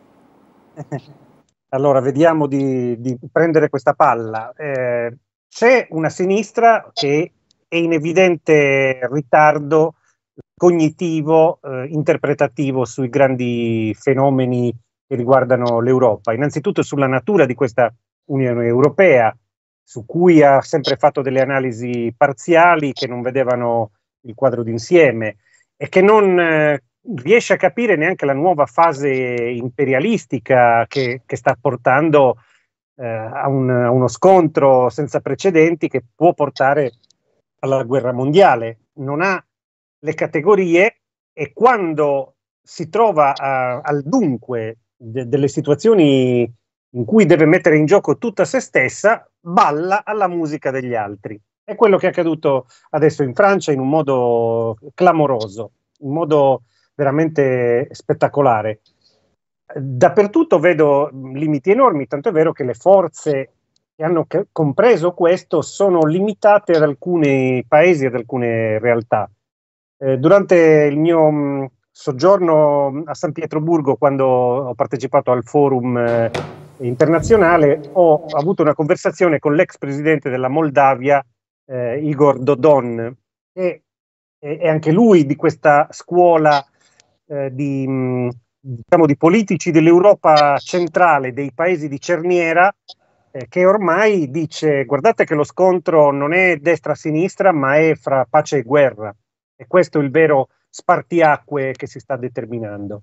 Allora, vediamo di, di prendere questa palla. Eh, c'è una sinistra che è in evidente ritardo cognitivo, eh, interpretativo sui grandi fenomeni che riguardano l'Europa. Innanzitutto sulla natura di questa Unione Europea, su cui ha sempre fatto delle analisi parziali che non vedevano il quadro d'insieme e che non eh, riesce a capire neanche la nuova fase imperialistica che, che sta portando eh, a, un, a uno scontro senza precedenti che può portare alla guerra mondiale. Non ha le categorie e quando si trova a, al dunque de, delle situazioni in cui deve mettere in gioco tutta se stessa, balla alla musica degli altri. È quello che è accaduto adesso in Francia in un modo clamoroso, in modo veramente spettacolare. Dappertutto vedo limiti enormi, tanto è vero che le forze che hanno compreso questo sono limitate ad alcuni paesi, ad alcune realtà. Eh, durante il mio mh, soggiorno a San Pietroburgo, quando ho partecipato al forum eh, internazionale, ho avuto una conversazione con l'ex presidente della Moldavia, eh, Igor Dodon, che è anche lui di questa scuola eh, di, mh, diciamo, di politici dell'Europa centrale, dei paesi di cerniera, eh, che ormai dice: guardate che lo scontro non è destra-sinistra, ma è fra pace e guerra. E questo è il vero spartiacque che si sta determinando.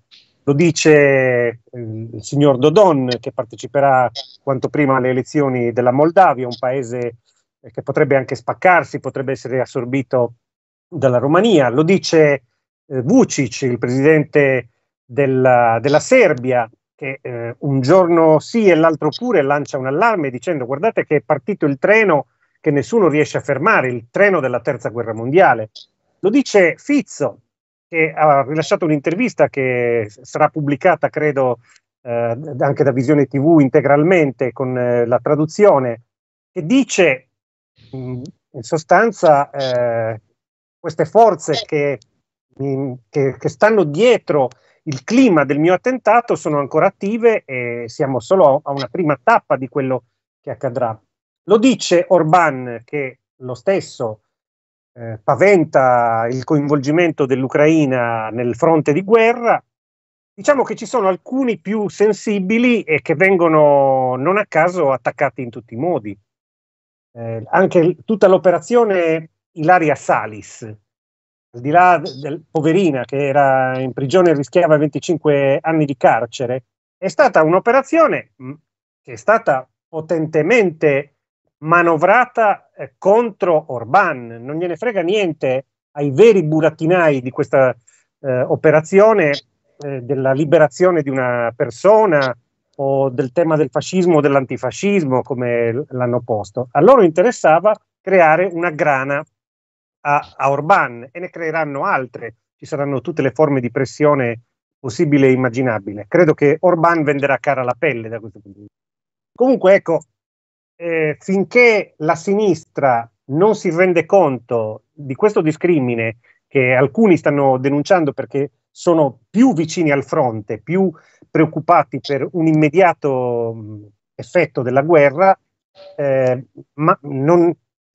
lo dice eh, il signor Dodon, che parteciperà quanto prima alle elezioni della Moldavia, un paese eh, che potrebbe anche spaccarsi, potrebbe essere assorbito dalla Romania. Lo dice eh, Vučić, il presidente della, della Serbia, che eh, un giorno sì e l'altro pure lancia un allarme dicendo: guardate che è partito il treno che nessuno riesce a fermare, il treno della terza guerra mondiale. Lo dice Fizzo, che ha rilasciato un'intervista che sarà pubblicata, credo, eh, anche da Visione tivù integralmente con eh, la traduzione, che dice mh, in sostanza eh, queste forze che, mh, che, che stanno dietro il clima del mio attentato sono ancora attive e siamo solo a una prima tappa di quello che accadrà. Lo dice Orbán, che lo stesso eh, paventa il coinvolgimento dell'Ucraina nel fronte di guerra. Diciamo che ci sono alcuni più sensibili e che vengono non a caso attaccati in tutti i modi. Eh, anche tutta l'operazione Ilaria Salis, al di là del poverina che era in prigione e rischiava venticinque anni di carcere, è stata un'operazione mh, che è stata potentemente manovrata eh, contro Orbán. Non gliene frega niente ai veri burattinai di questa eh, operazione eh, della liberazione di una persona o del tema del fascismo o dell'antifascismo, come l'hanno posto. A loro interessava creare una grana a, a Orbán, e ne creeranno altre. Ci saranno tutte le forme di pressione possibile e immaginabile. Credo che Orbán venderà cara la pelle da questo punto di vista. Comunque, ecco, eh, finché la sinistra non si rende conto di questo discrimine che alcuni stanno denunciando perché sono più vicini al fronte, più preoccupati per un immediato mh, effetto della guerra, eh, ma non,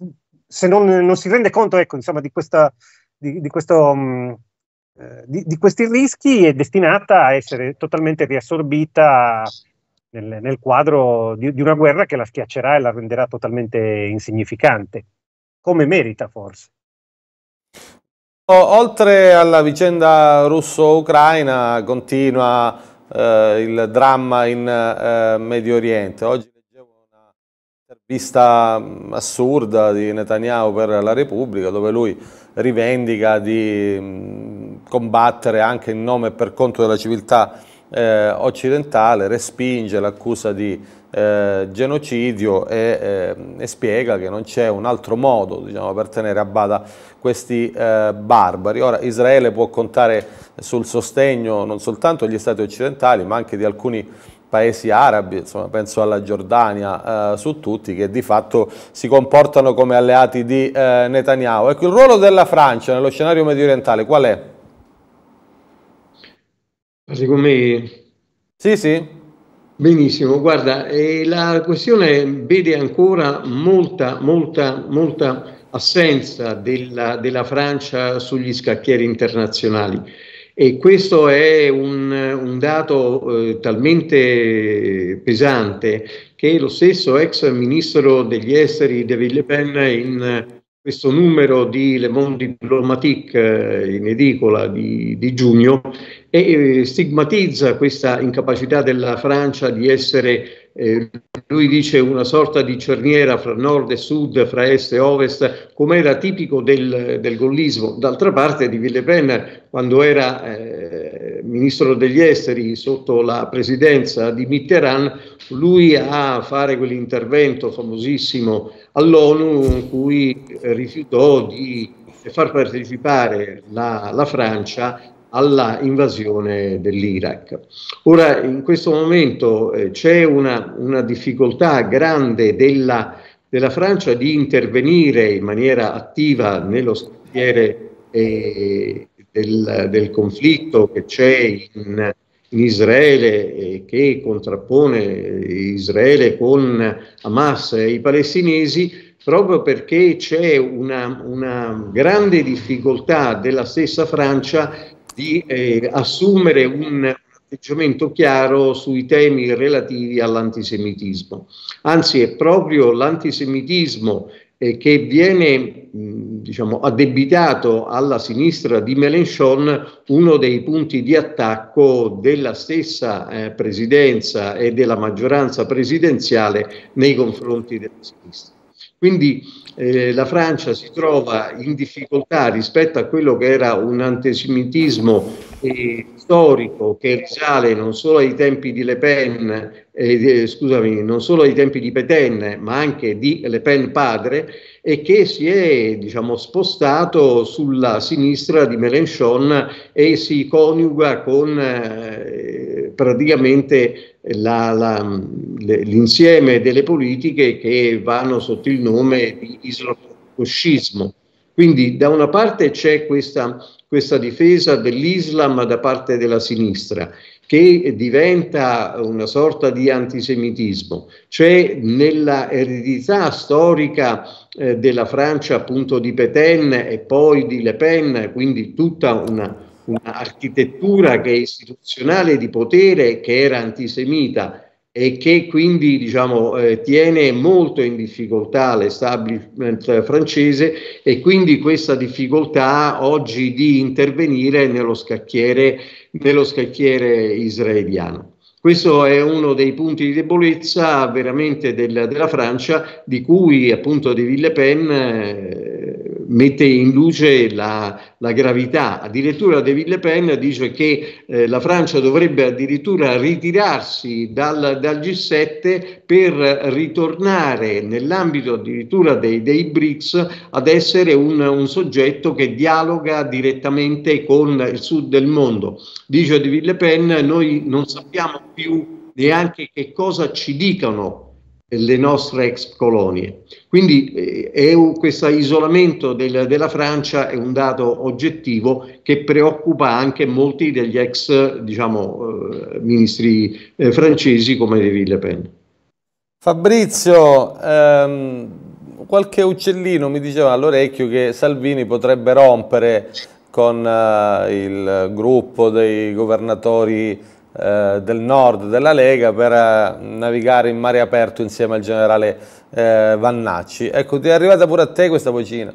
se non, non si rende conto, ecco, insomma, di, questa, di, di, questo, mh, eh, di, di questi rischi, è destinata a essere totalmente riassorbita nel, nel quadro di, di una guerra che la schiaccerà e la renderà totalmente insignificante, come merita forse. Oltre alla vicenda russo-ucraina continua eh, il dramma in eh, Medio Oriente. Oggi leggevo una intervista assurda di Netanyahu per la Repubblica, dove lui rivendica di mh, combattere anche in nome e per conto della civiltà eh, occidentale, respinge l'accusa di Eh, genocidio e, eh, e spiega che non c'è un altro modo, diciamo, per tenere a bada questi eh, barbari. Ora Israele può contare sul sostegno non soltanto degli stati occidentali ma anche di alcuni paesi arabi, insomma, penso alla Giordania eh, su tutti, che di fatto si comportano come alleati di eh, Netanyahu. Ecco, il ruolo della Francia nello scenario medio orientale qual è? Secondo me... Sì, sì. Benissimo, guarda, eh, la questione vede ancora molta, molta, molta assenza della, della Francia sugli scacchieri internazionali, e questo è un, un dato eh, talmente pesante che lo stesso ex ministro degli esteri de Villepin, in questo numero di Le Monde Diplomatique eh, in edicola di, di giugno, e stigmatizza questa incapacità della Francia di essere, eh, lui dice, una sorta di cerniera fra nord e sud, fra est e ovest, come era tipico del, del gollismo. D'altra parte, di Villepin, quando era eh, ministro degli esteri sotto la presidenza di Mitterrand, lui a fare quell'intervento famosissimo all'ONU in cui rifiutò di far partecipare la, la Francia alla invasione dell'Iraq. Ora, in questo momento eh, c'è una, una difficoltà grande della, della Francia di intervenire in maniera attiva nello scacchiere eh, del, del conflitto che c'è in, in Israele, eh, che contrappone Israele con Hamas e i palestinesi, proprio perché c'è una, una grande difficoltà della stessa Francia di eh, assumere un atteggiamento chiaro sui temi relativi all'antisemitismo. Anzi, è proprio l'antisemitismo eh, che viene mh, diciamo, addebitato alla sinistra di Mélenchon uno dei punti di attacco della stessa eh, presidenza e della maggioranza presidenziale nei confronti della sinistra. Quindi eh, la Francia si trova in difficoltà rispetto a quello che era un antisemitismo eh, storico che risale non solo ai tempi di Le Pen, eh, scusami, non solo ai tempi di Pétain, ma anche di Le Pen padre, e che si è, diciamo, spostato sulla sinistra di Mélenchon e si coniuga con eh, praticamente la, la, l'insieme delle politiche che vanno sotto il nome di islamofascismo. Quindi da una parte c'è questa, questa difesa dell'Islam da parte della sinistra, che diventa una sorta di antisemitismo. C'è nella eredità storica eh, della Francia appunto di Pétain e poi di Le Pen, quindi tutta una un'architettura che è istituzionale di potere che era antisemita e che quindi diciamo eh, tiene molto in difficoltà l'establishment francese, e quindi questa difficoltà oggi di intervenire nello scacchiere, nello scacchiere israeliano. Questo è uno dei punti di debolezza veramente del, della Francia, di cui appunto De Villepin eh, mette in luce la, la gravità. Addirittura De Villepin dice che eh, la Francia dovrebbe addirittura ritirarsi dal, dal G sette per ritornare nell'ambito addirittura dei, dei BRICS ad essere un, un soggetto che dialoga direttamente con il sud del mondo. Dice De Villepin: noi non sappiamo più neanche che cosa ci dicano le nostre ex colonie. Quindi eh, è un, questo isolamento del, della Francia è un dato oggettivo che preoccupa anche molti degli ex diciamo, eh, ministri eh, francesi come De Villepin. Fabrizio, ehm, qualche uccellino mi diceva all'orecchio che Salvini potrebbe rompere con eh, il gruppo dei governatori eh, del nord della Lega per eh, navigare in mare aperto insieme al generale eh, Vannacci. Ecco, ti è arrivata pure a te questa vocina?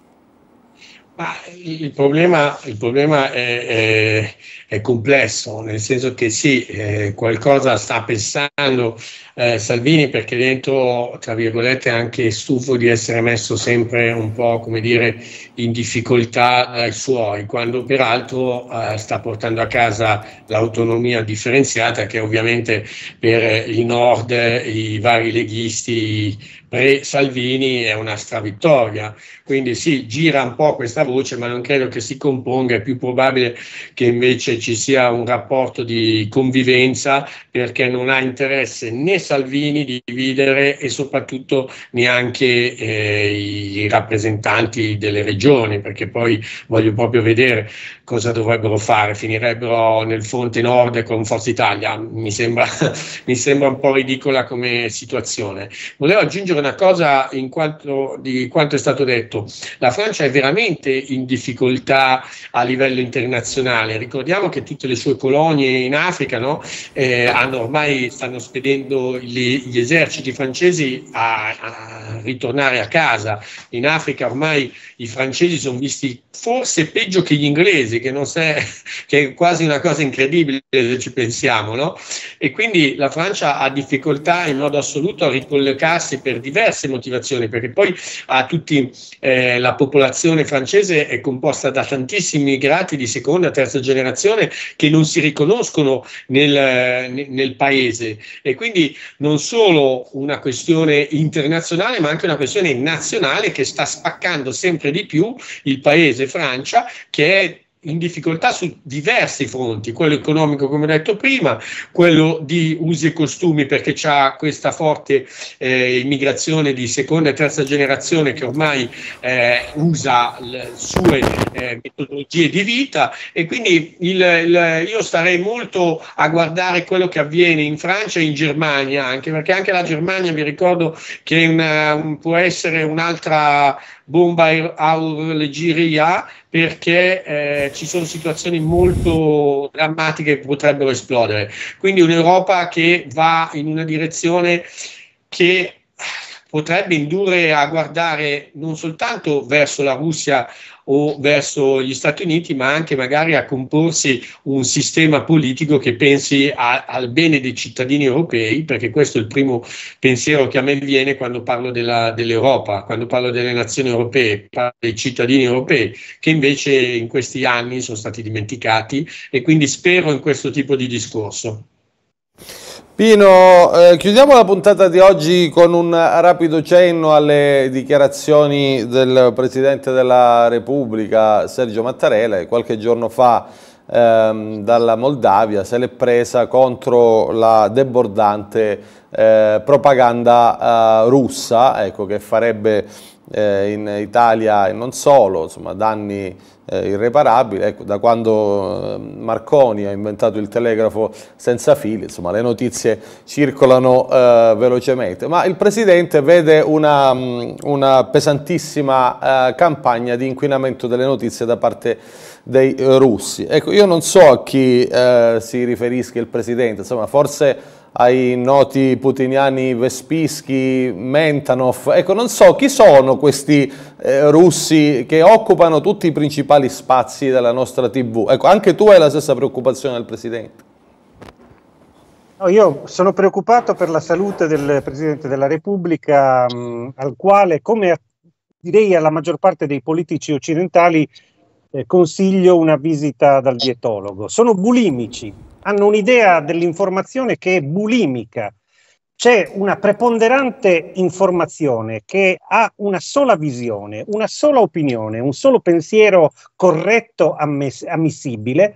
Ma il problema, il problema è, è, è complesso, nel senso che sì, eh, qualcosa sta pensando eh, Salvini, perché dentro, tra virgolette, è anche stufo di essere messo sempre un po', come dire, in difficoltà dai suoi, quando peraltro eh, sta portando a casa l'autonomia differenziata, che ovviamente per il nord, i vari leghisti pre-Salvini è una stravittoria. Quindi sì, gira un po' questa voce, ma non credo che si componga. È più probabile che invece ci sia un rapporto di convivenza, perché non ha interesse né Salvini di dividere e soprattutto neanche eh, i rappresentanti delle regioni, perché poi voglio proprio vedere cosa dovrebbero fare. Finirebbero nel fronte nord con Forza Italia. Mi sembra, mi sembra un po' ridicola come situazione. Volevo aggiungere una cosa in quanto di quanto è stato detto. La Francia è veramente in difficoltà a livello internazionale. Ricordiamo che tutte le sue colonie in Africa, no, eh, hanno ormai stanno spedendo gli, gli eserciti francesi a, a ritornare a casa. In Africa ormai i francesi sono visti forse peggio che gli inglesi, che, non se, che è quasi una cosa incredibile se ci pensiamo, no? E quindi la Francia ha difficoltà in modo assoluto a ricollocarsi per diverse motivazioni, perché poi ha tutti eh, la popolazione francese è composta da tantissimi immigrati di seconda, terza generazione che non si riconoscono nel, nel paese, e quindi non solo una questione internazionale ma anche una questione nazionale che sta spaccando sempre di più il paese Francia, che è in difficoltà su diversi fronti, quello economico come ho detto prima, quello di usi e costumi, perché c'ha questa forte eh, immigrazione di seconda e terza generazione che ormai eh, usa le sue eh, metodologie di vita, e quindi il, il, io starei molto a guardare quello che avviene in Francia e in Germania, anche perché anche la Germania vi ricordo che una, un, può essere un'altra bomba a orologeria, perché eh, ci sono situazioni molto drammatiche che potrebbero esplodere. Quindi un'Europa che va in una direzione che potrebbe indurre a guardare non soltanto verso la Russia o verso gli Stati Uniti, ma anche magari a comporsi un sistema politico che pensi a, al bene dei cittadini europei, perché questo è il primo pensiero che a me viene quando parlo della, dell'Europa, quando parlo delle nazioni europee, parlo dei cittadini europei, che invece in questi anni sono stati dimenticati, e quindi spero in questo tipo di discorso. Pino, eh, chiudiamo la puntata di oggi con un rapido cenno alle dichiarazioni del Presidente della Repubblica, Sergio Mattarella, che qualche giorno fa ehm, dalla Moldavia se l'è presa contro la debordante eh, propaganda eh, russa, ecco, che farebbe eh, in Italia e non solo, insomma, danni Eh, irreparabile. Ecco, da quando eh, Marconi ha inventato il telegrafo senza fili, insomma, le notizie circolano eh, velocemente, ma il Presidente vede una, una pesantissima eh, campagna di inquinamento delle notizie da parte dei eh, russi. Ecco, io non so a chi eh, si riferisca il Presidente, insomma, forse ai noti putiniani Vespischi, Mentanov, ecco, non so chi sono questi eh, russi che occupano tutti i principali spazi della nostra tivù. Ecco, anche tu hai la stessa preoccupazione del Presidente? No, io sono preoccupato per la salute del Presidente della Repubblica, mh, al quale, come a, direi alla maggior parte dei politici occidentali, eh, consiglio una visita dal dietologo. Sono bulimici. Hanno un'idea dell'informazione che è bulimica. C'è una preponderante informazione che ha una sola visione, una sola opinione, un solo pensiero corretto, ammess- ammissibile,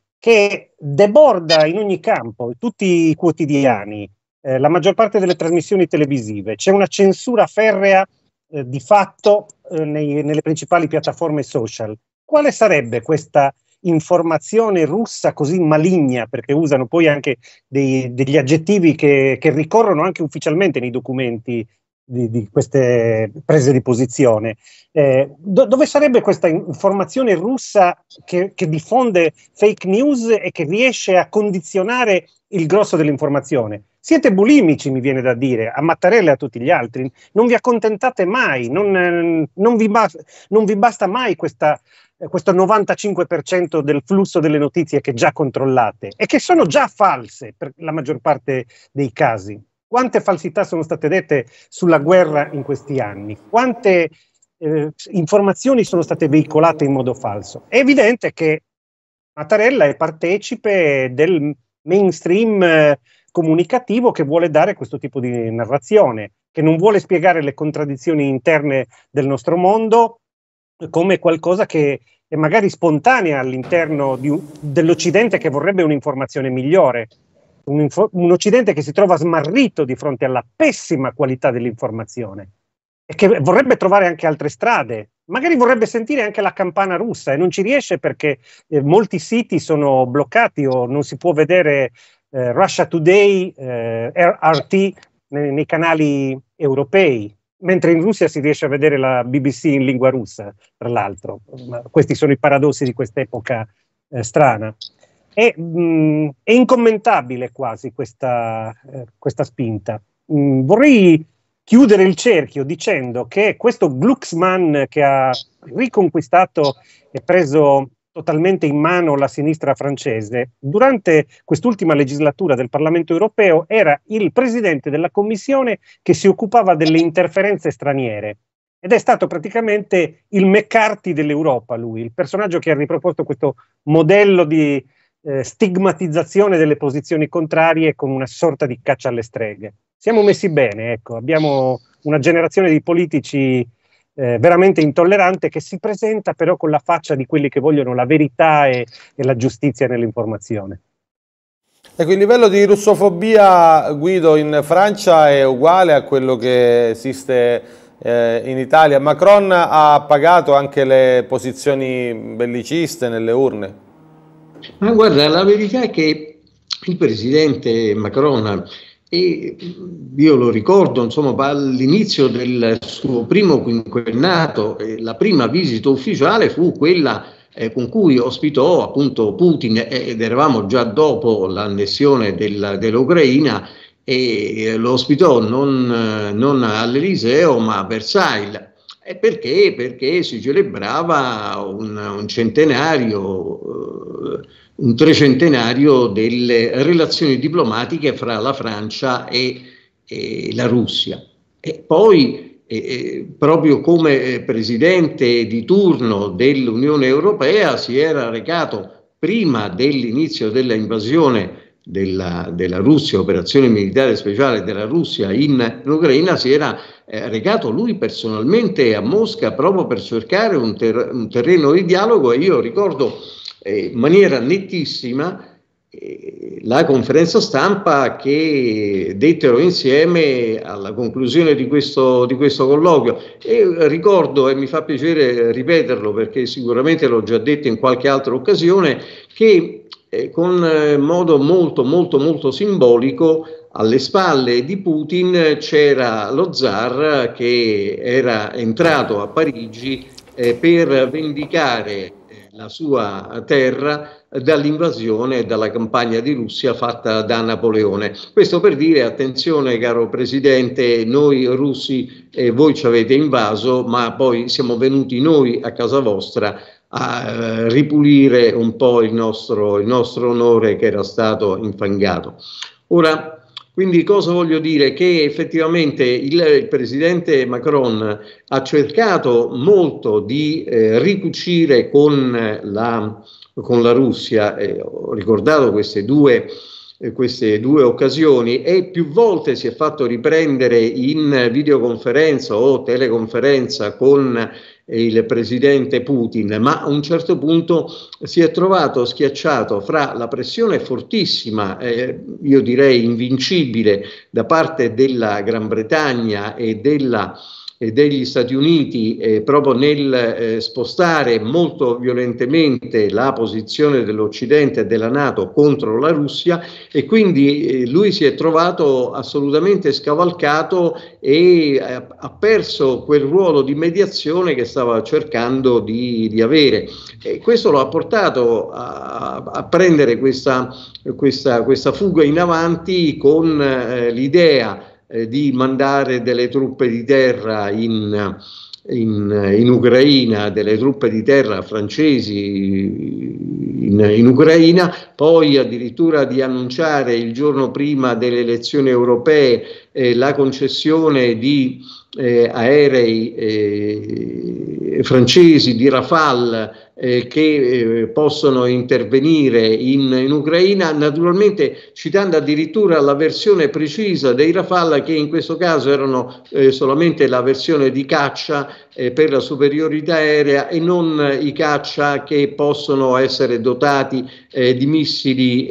che deborda in ogni campo, tutti i quotidiani, eh, la maggior parte delle trasmissioni televisive. C'è una censura ferrea eh, di fatto eh, nei, nelle principali piattaforme social. Quale sarebbe questa informazione russa così maligna, perché usano poi anche dei, degli aggettivi che, che ricorrono anche ufficialmente nei documenti di, di queste prese di posizione? Eh, do, dove sarebbe questa informazione russa che, che diffonde fake news e che riesce a condizionare il grosso dell'informazione? Siete bulimici, mi viene da dire, a Mattarella e a tutti gli altri. Non vi accontentate mai, non, non, vi, basta, non vi basta mai questa, questo novantacinque per cento del flusso delle notizie che già controllate e che sono già false per la maggior parte dei casi. Quante falsità sono state dette sulla guerra in questi anni? Quante eh, informazioni sono state veicolate in modo falso? È evidente che Mattarella è partecipe del mainstream eh, comunicativo che vuole dare questo tipo di narrazione, che non vuole spiegare le contraddizioni interne del nostro mondo come qualcosa che è magari spontanea all'interno dell'Occidente, che vorrebbe un'informazione migliore, un, un Occidente che si trova smarrito di fronte alla pessima qualità dell'informazione e che vorrebbe trovare anche altre strade, magari vorrebbe sentire anche la campana russa e non ci riesce perché eh, molti siti sono bloccati o non si può vedere eh, Russia Today, eh, R T nei, nei canali europei, mentre in Russia si riesce a vedere la B B C in lingua russa, tra l'altro. Questi sono i paradossi di quest'epoca eh, strana. È, mh, è incommentabile quasi questa, eh, questa spinta. Mh, vorrei chiudere il cerchio dicendo che questo Glucksmann, che ha riconquistato e preso totalmente in mano la sinistra francese, durante quest'ultima legislatura del Parlamento europeo era il presidente della commissione che si occupava delle interferenze straniere ed è stato praticamente il McCarthy dell'Europa, lui, il personaggio che ha riproposto questo modello di eh, stigmatizzazione delle posizioni contrarie con una sorta di caccia alle streghe. Siamo messi bene, ecco, abbiamo una generazione di politici Eh, veramente intollerante, che si presenta però con la faccia di quelli che vogliono la verità e, e la giustizia nell'informazione. Ecco, il livello di russofobia, Guido, in Francia è uguale a quello che esiste eh, in Italia. Macron ha pagato anche le posizioni belliciste nelle urne? Ma guarda, la verità è che il presidente Macron, e io lo ricordo, insomma, all'inizio del suo primo quinquennato, eh, la prima visita ufficiale fu quella eh, con cui ospitò appunto Putin, eh, ed eravamo già dopo l'annessione del, dell'Ucraina, e lo ospitò non, non all'Eliseo ma a Versailles. E perché? Perché si celebrava un, un centenario, un trecentenario delle relazioni diplomatiche fra la Francia e, e la Russia. E poi, eh, proprio come presidente di turno dell'Unione Europea, si era recato prima dell'inizio della invasione Della, della Russia, operazione militare speciale della Russia in, in Ucraina, si era eh, recato lui personalmente a Mosca proprio per cercare un, ter un terreno di dialogo. E io ricordo eh, in maniera nettissima eh, la conferenza stampa che dettero insieme alla conclusione di questo, di questo colloquio, e ricordo, e mi fa piacere ripeterlo perché sicuramente l'ho già detto in qualche altra occasione, che Eh, con eh, modo molto molto molto simbolico alle spalle di Putin c'era lo zar che era entrato a Parigi eh, per vendicare eh, la sua terra dall'invasione e dalla campagna di Russia fatta da Napoleone. Questo per dire: attenzione caro Presidente, noi russi eh, voi ci avete invaso, ma poi siamo venuti noi a casa vostra a ripulire un po' il nostro, il nostro onore che era stato infangato. Ora, quindi cosa voglio dire? Che effettivamente il, il presidente Macron ha cercato molto di eh, ricucire con la, con la Russia, eh, ho ricordato queste due queste due occasioni, e più volte si è fatto riprendere in videoconferenza o teleconferenza con il presidente Putin, ma a un certo punto si è trovato schiacciato fra la pressione fortissima, eh, io direi invincibile, da parte della Gran Bretagna e della e degli Stati Uniti eh, proprio nel eh, spostare molto violentemente la posizione dell'Occidente e della NATO contro la Russia, e quindi eh, lui si è trovato assolutamente scavalcato e eh, ha perso quel ruolo di mediazione che stava cercando di, di avere, e questo lo ha portato a, a prendere questa, questa, questa fuga in avanti con eh, l'idea di mandare delle truppe di terra in, in, in Ucraina, delle truppe di terra francesi in, in Ucraina, poi addirittura di annunciare il giorno prima delle elezioni europee eh, la concessione di eh, aerei eh, francesi, di Rafale, Eh, che eh, possono intervenire in, in Ucraina, naturalmente citando addirittura la versione precisa dei Rafale, che in questo caso erano eh, solamente la versione di caccia eh, per la superiorità aerea, e non eh, i caccia che possono essere dotati eh, di missili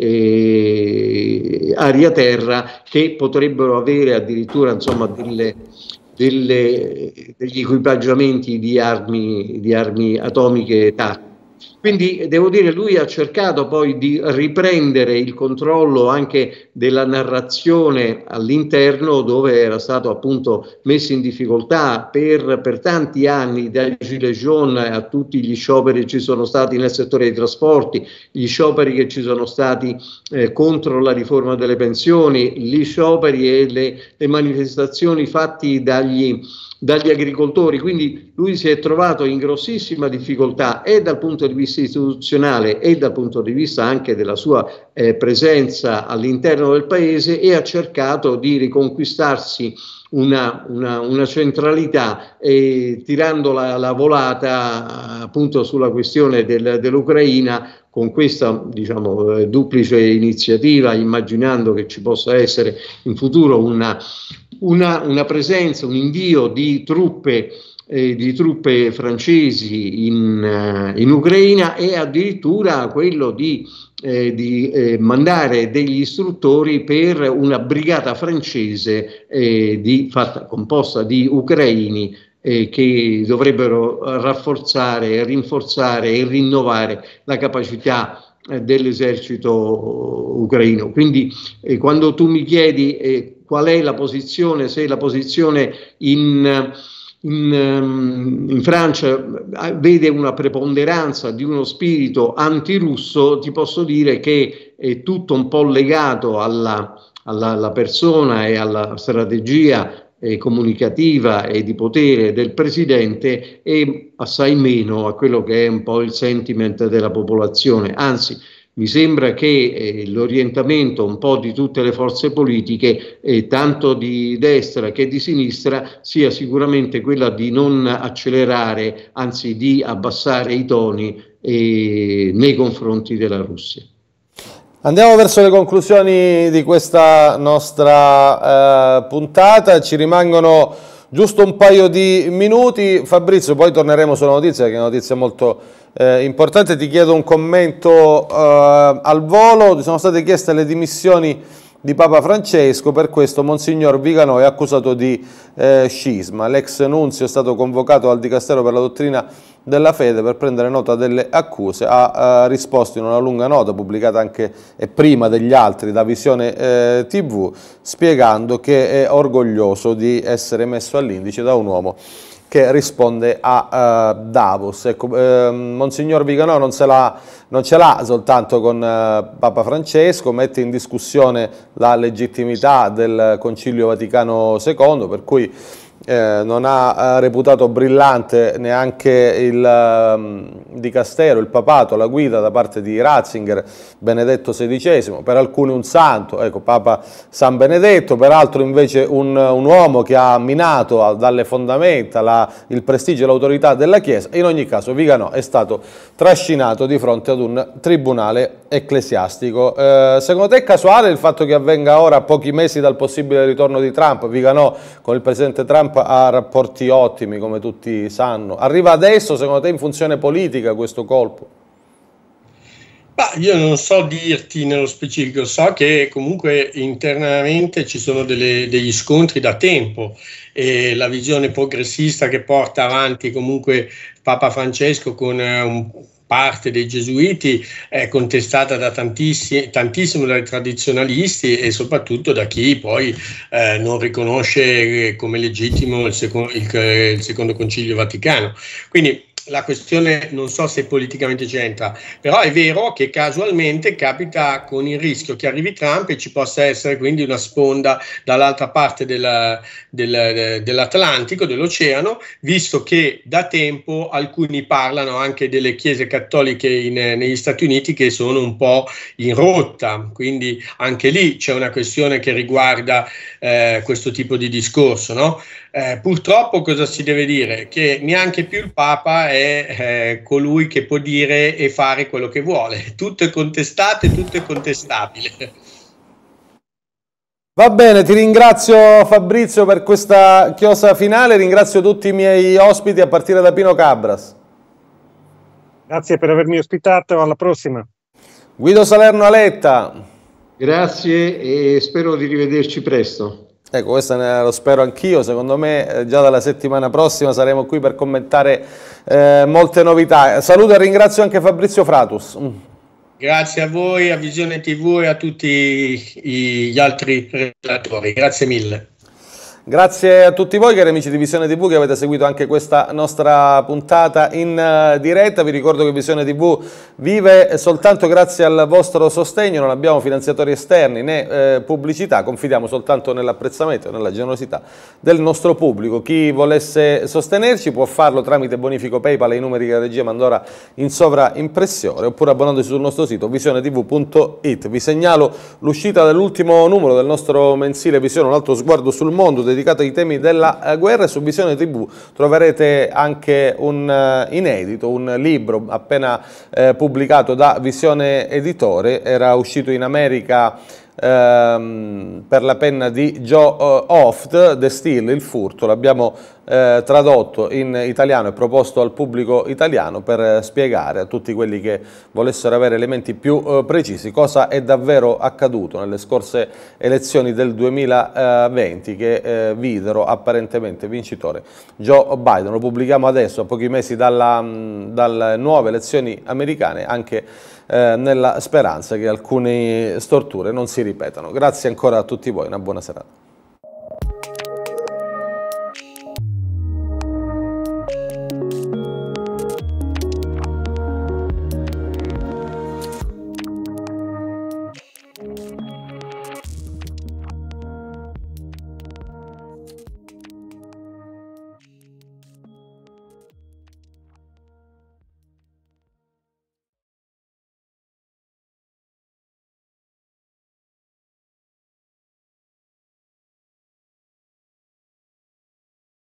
eh, aria-terra, che potrebbero avere addirittura insomma delle Delle, degli equipaggiamenti di armi, di armi atomiche tattiche. Quindi devo dire, lui ha cercato poi di riprendere il controllo anche della narrazione all'interno, dove era stato appunto messo in difficoltà per, per tanti anni, dai Gilets jaunes a tutti gli scioperi che ci sono stati nel settore dei trasporti, gli scioperi che ci sono stati eh, contro la riforma delle pensioni, gli scioperi e le, le manifestazioni fatti dagli dagli agricoltori. Quindi lui si è trovato in grossissima difficoltà e dal punto di vista istituzionale e dal punto di vista anche della sua eh, presenza all'interno del paese, e ha cercato di riconquistarsi una, una, una centralità, eh, tirando la, la volata appunto sulla questione del, dell'Ucraina, con questa diciamo eh, duplice iniziativa, immaginando che ci possa essere in futuro una Una, una presenza, un invio di truppe, eh, di truppe francesi in, uh, in Ucraina, e addirittura quello di, eh, di eh, mandare degli istruttori per una brigata francese eh, di, fatta, composta di ucraini eh, che dovrebbero rafforzare, rinforzare e rinnovare la capacità eh, dell'esercito ucraino. Quindi eh, quando tu mi chiedi eh, qual è la posizione, se la posizione in, in, in Francia vede una preponderanza di uno spirito antirusso, ti posso dire che è tutto un po' legato alla, alla, alla persona e alla strategia eh, comunicativa e di potere del presidente e assai meno a quello che è un po' il sentiment della popolazione. Anzi, mi sembra che eh, l'orientamento un po' di tutte le forze politiche, eh, tanto di destra che di sinistra, sia sicuramente quella di non accelerare, anzi di abbassare i toni eh, nei confronti della Russia. Andiamo verso le conclusioni di questa nostra eh, puntata, ci rimangono giusto un paio di minuti. Fabrizio, poi torneremo sulla notizia, che è una notizia molto eh, importante. Ti chiedo un commento eh, al volo. Sono state chieste le dimissioni di Papa Francesco, per questo Monsignor Viganò è accusato di eh, scisma. L'ex nunzio è stato convocato al Dicastero per la dottrina della fede per prendere nota delle accuse, ha, ha risposto in una lunga nota pubblicata anche e prima degli altri da Visione eh, tivù, spiegando che è orgoglioso di essere messo all'indice da un uomo che risponde a uh, Davos. Ecco, eh, Monsignor Viganò non, se l'ha, non ce l'ha soltanto con uh, Papa Francesco, mette in discussione la legittimità del Concilio Vaticano secondo, per cui eh, non ha uh, reputato brillante neanche il uh, Dicastero, il Papato, la guida da parte di Ratzinger, Benedetto sedicesimo, per alcuni un santo, ecco, Papa San Benedetto, per altro invece un, un uomo che ha minato dalle fondamenta la, il prestigio e l'autorità della Chiesa. In ogni caso Viganò è stato trascinato di fronte ad un tribunale ecclesiastico. Eh, secondo te è casuale il fatto che avvenga ora, a pochi mesi dal possibile ritorno di Trump? Viganò con il presidente Trump ha rapporti ottimi, come tutti sanno. Arriva adesso, secondo te, in funzione politica questo colpo? Ma io non so dirti nello specifico, so che comunque internamente ci sono delle, degli scontri da tempo e la visione progressista che porta avanti comunque Papa Francesco con un parte dei gesuiti è contestata da tantissimi, tantissimo dai tradizionalisti e soprattutto da chi poi eh, non riconosce come legittimo il, seco- il, il secondo concilio vaticano. Quindi la questione non so se politicamente c'entra, però è vero che casualmente capita con il rischio che arrivi Trump e ci possa essere quindi una sponda dall'altra parte della, del, dell'Atlantico, dell'oceano, visto che da tempo alcuni parlano anche delle chiese cattoliche in, negli Stati Uniti che sono un po' in rotta, quindi anche lì c'è una questione che riguarda eh, questo tipo di discorso, no? Eh, purtroppo cosa si deve dire? Che neanche più il Papa è eh, colui che può dire e fare quello che vuole, tutto è contestato e tutto è contestabile. Va bene, ti ringrazio Fabrizio per questa chiosa finale, ringrazio tutti i miei ospiti a partire da Pino Cabras. Grazie per avermi ospitato, alla prossima. Guido Salerno Aletta. Grazie e spero di rivederci presto. Ecco, questo ne lo spero anch'io, secondo me eh, già dalla settimana prossima saremo qui per commentare eh, molte novità. Saluto e ringrazio anche Fabrizio Fratus. Mm. Grazie a voi, a Visione tivù e a tutti gli altri relatori, grazie mille. Grazie a tutti voi cari amici di Visione tivù che avete seguito anche questa nostra puntata in uh, diretta. Vi ricordo che Visione tivù vive soltanto grazie al vostro sostegno, non abbiamo finanziatori esterni né eh, pubblicità, confidiamo soltanto nell'apprezzamento e nella generosità del nostro pubblico. Chi volesse sostenerci può farlo tramite bonifico PayPal e i numeri che la regia manda ora in sovraimpressione oppure abbonandosi sul nostro sito visione tivù punto it. Vi segnalo l'uscita dell'ultimo numero del nostro mensile Visione, un altro sguardo sul mondo dedicato ai temi della uh, guerra, e su Visione tivù troverete anche un uh, inedito, un libro appena uh, pubblicato da Visione Editore, era uscito in America ehm, per la penna di Joe uh, Oft, The Steal, il furto, l'abbiamo eh, tradotto in italiano e proposto al pubblico italiano per eh, spiegare a tutti quelli che volessero avere elementi più eh, precisi cosa è davvero accaduto nelle scorse elezioni del duemilaventi che eh, videro apparentemente vincitore Joe Biden. Lo pubblichiamo adesso a pochi mesi dalla, mh, dalle nuove elezioni americane, anche eh, nella speranza che alcune storture non si ripetano. Grazie ancora a tutti voi, una buona serata.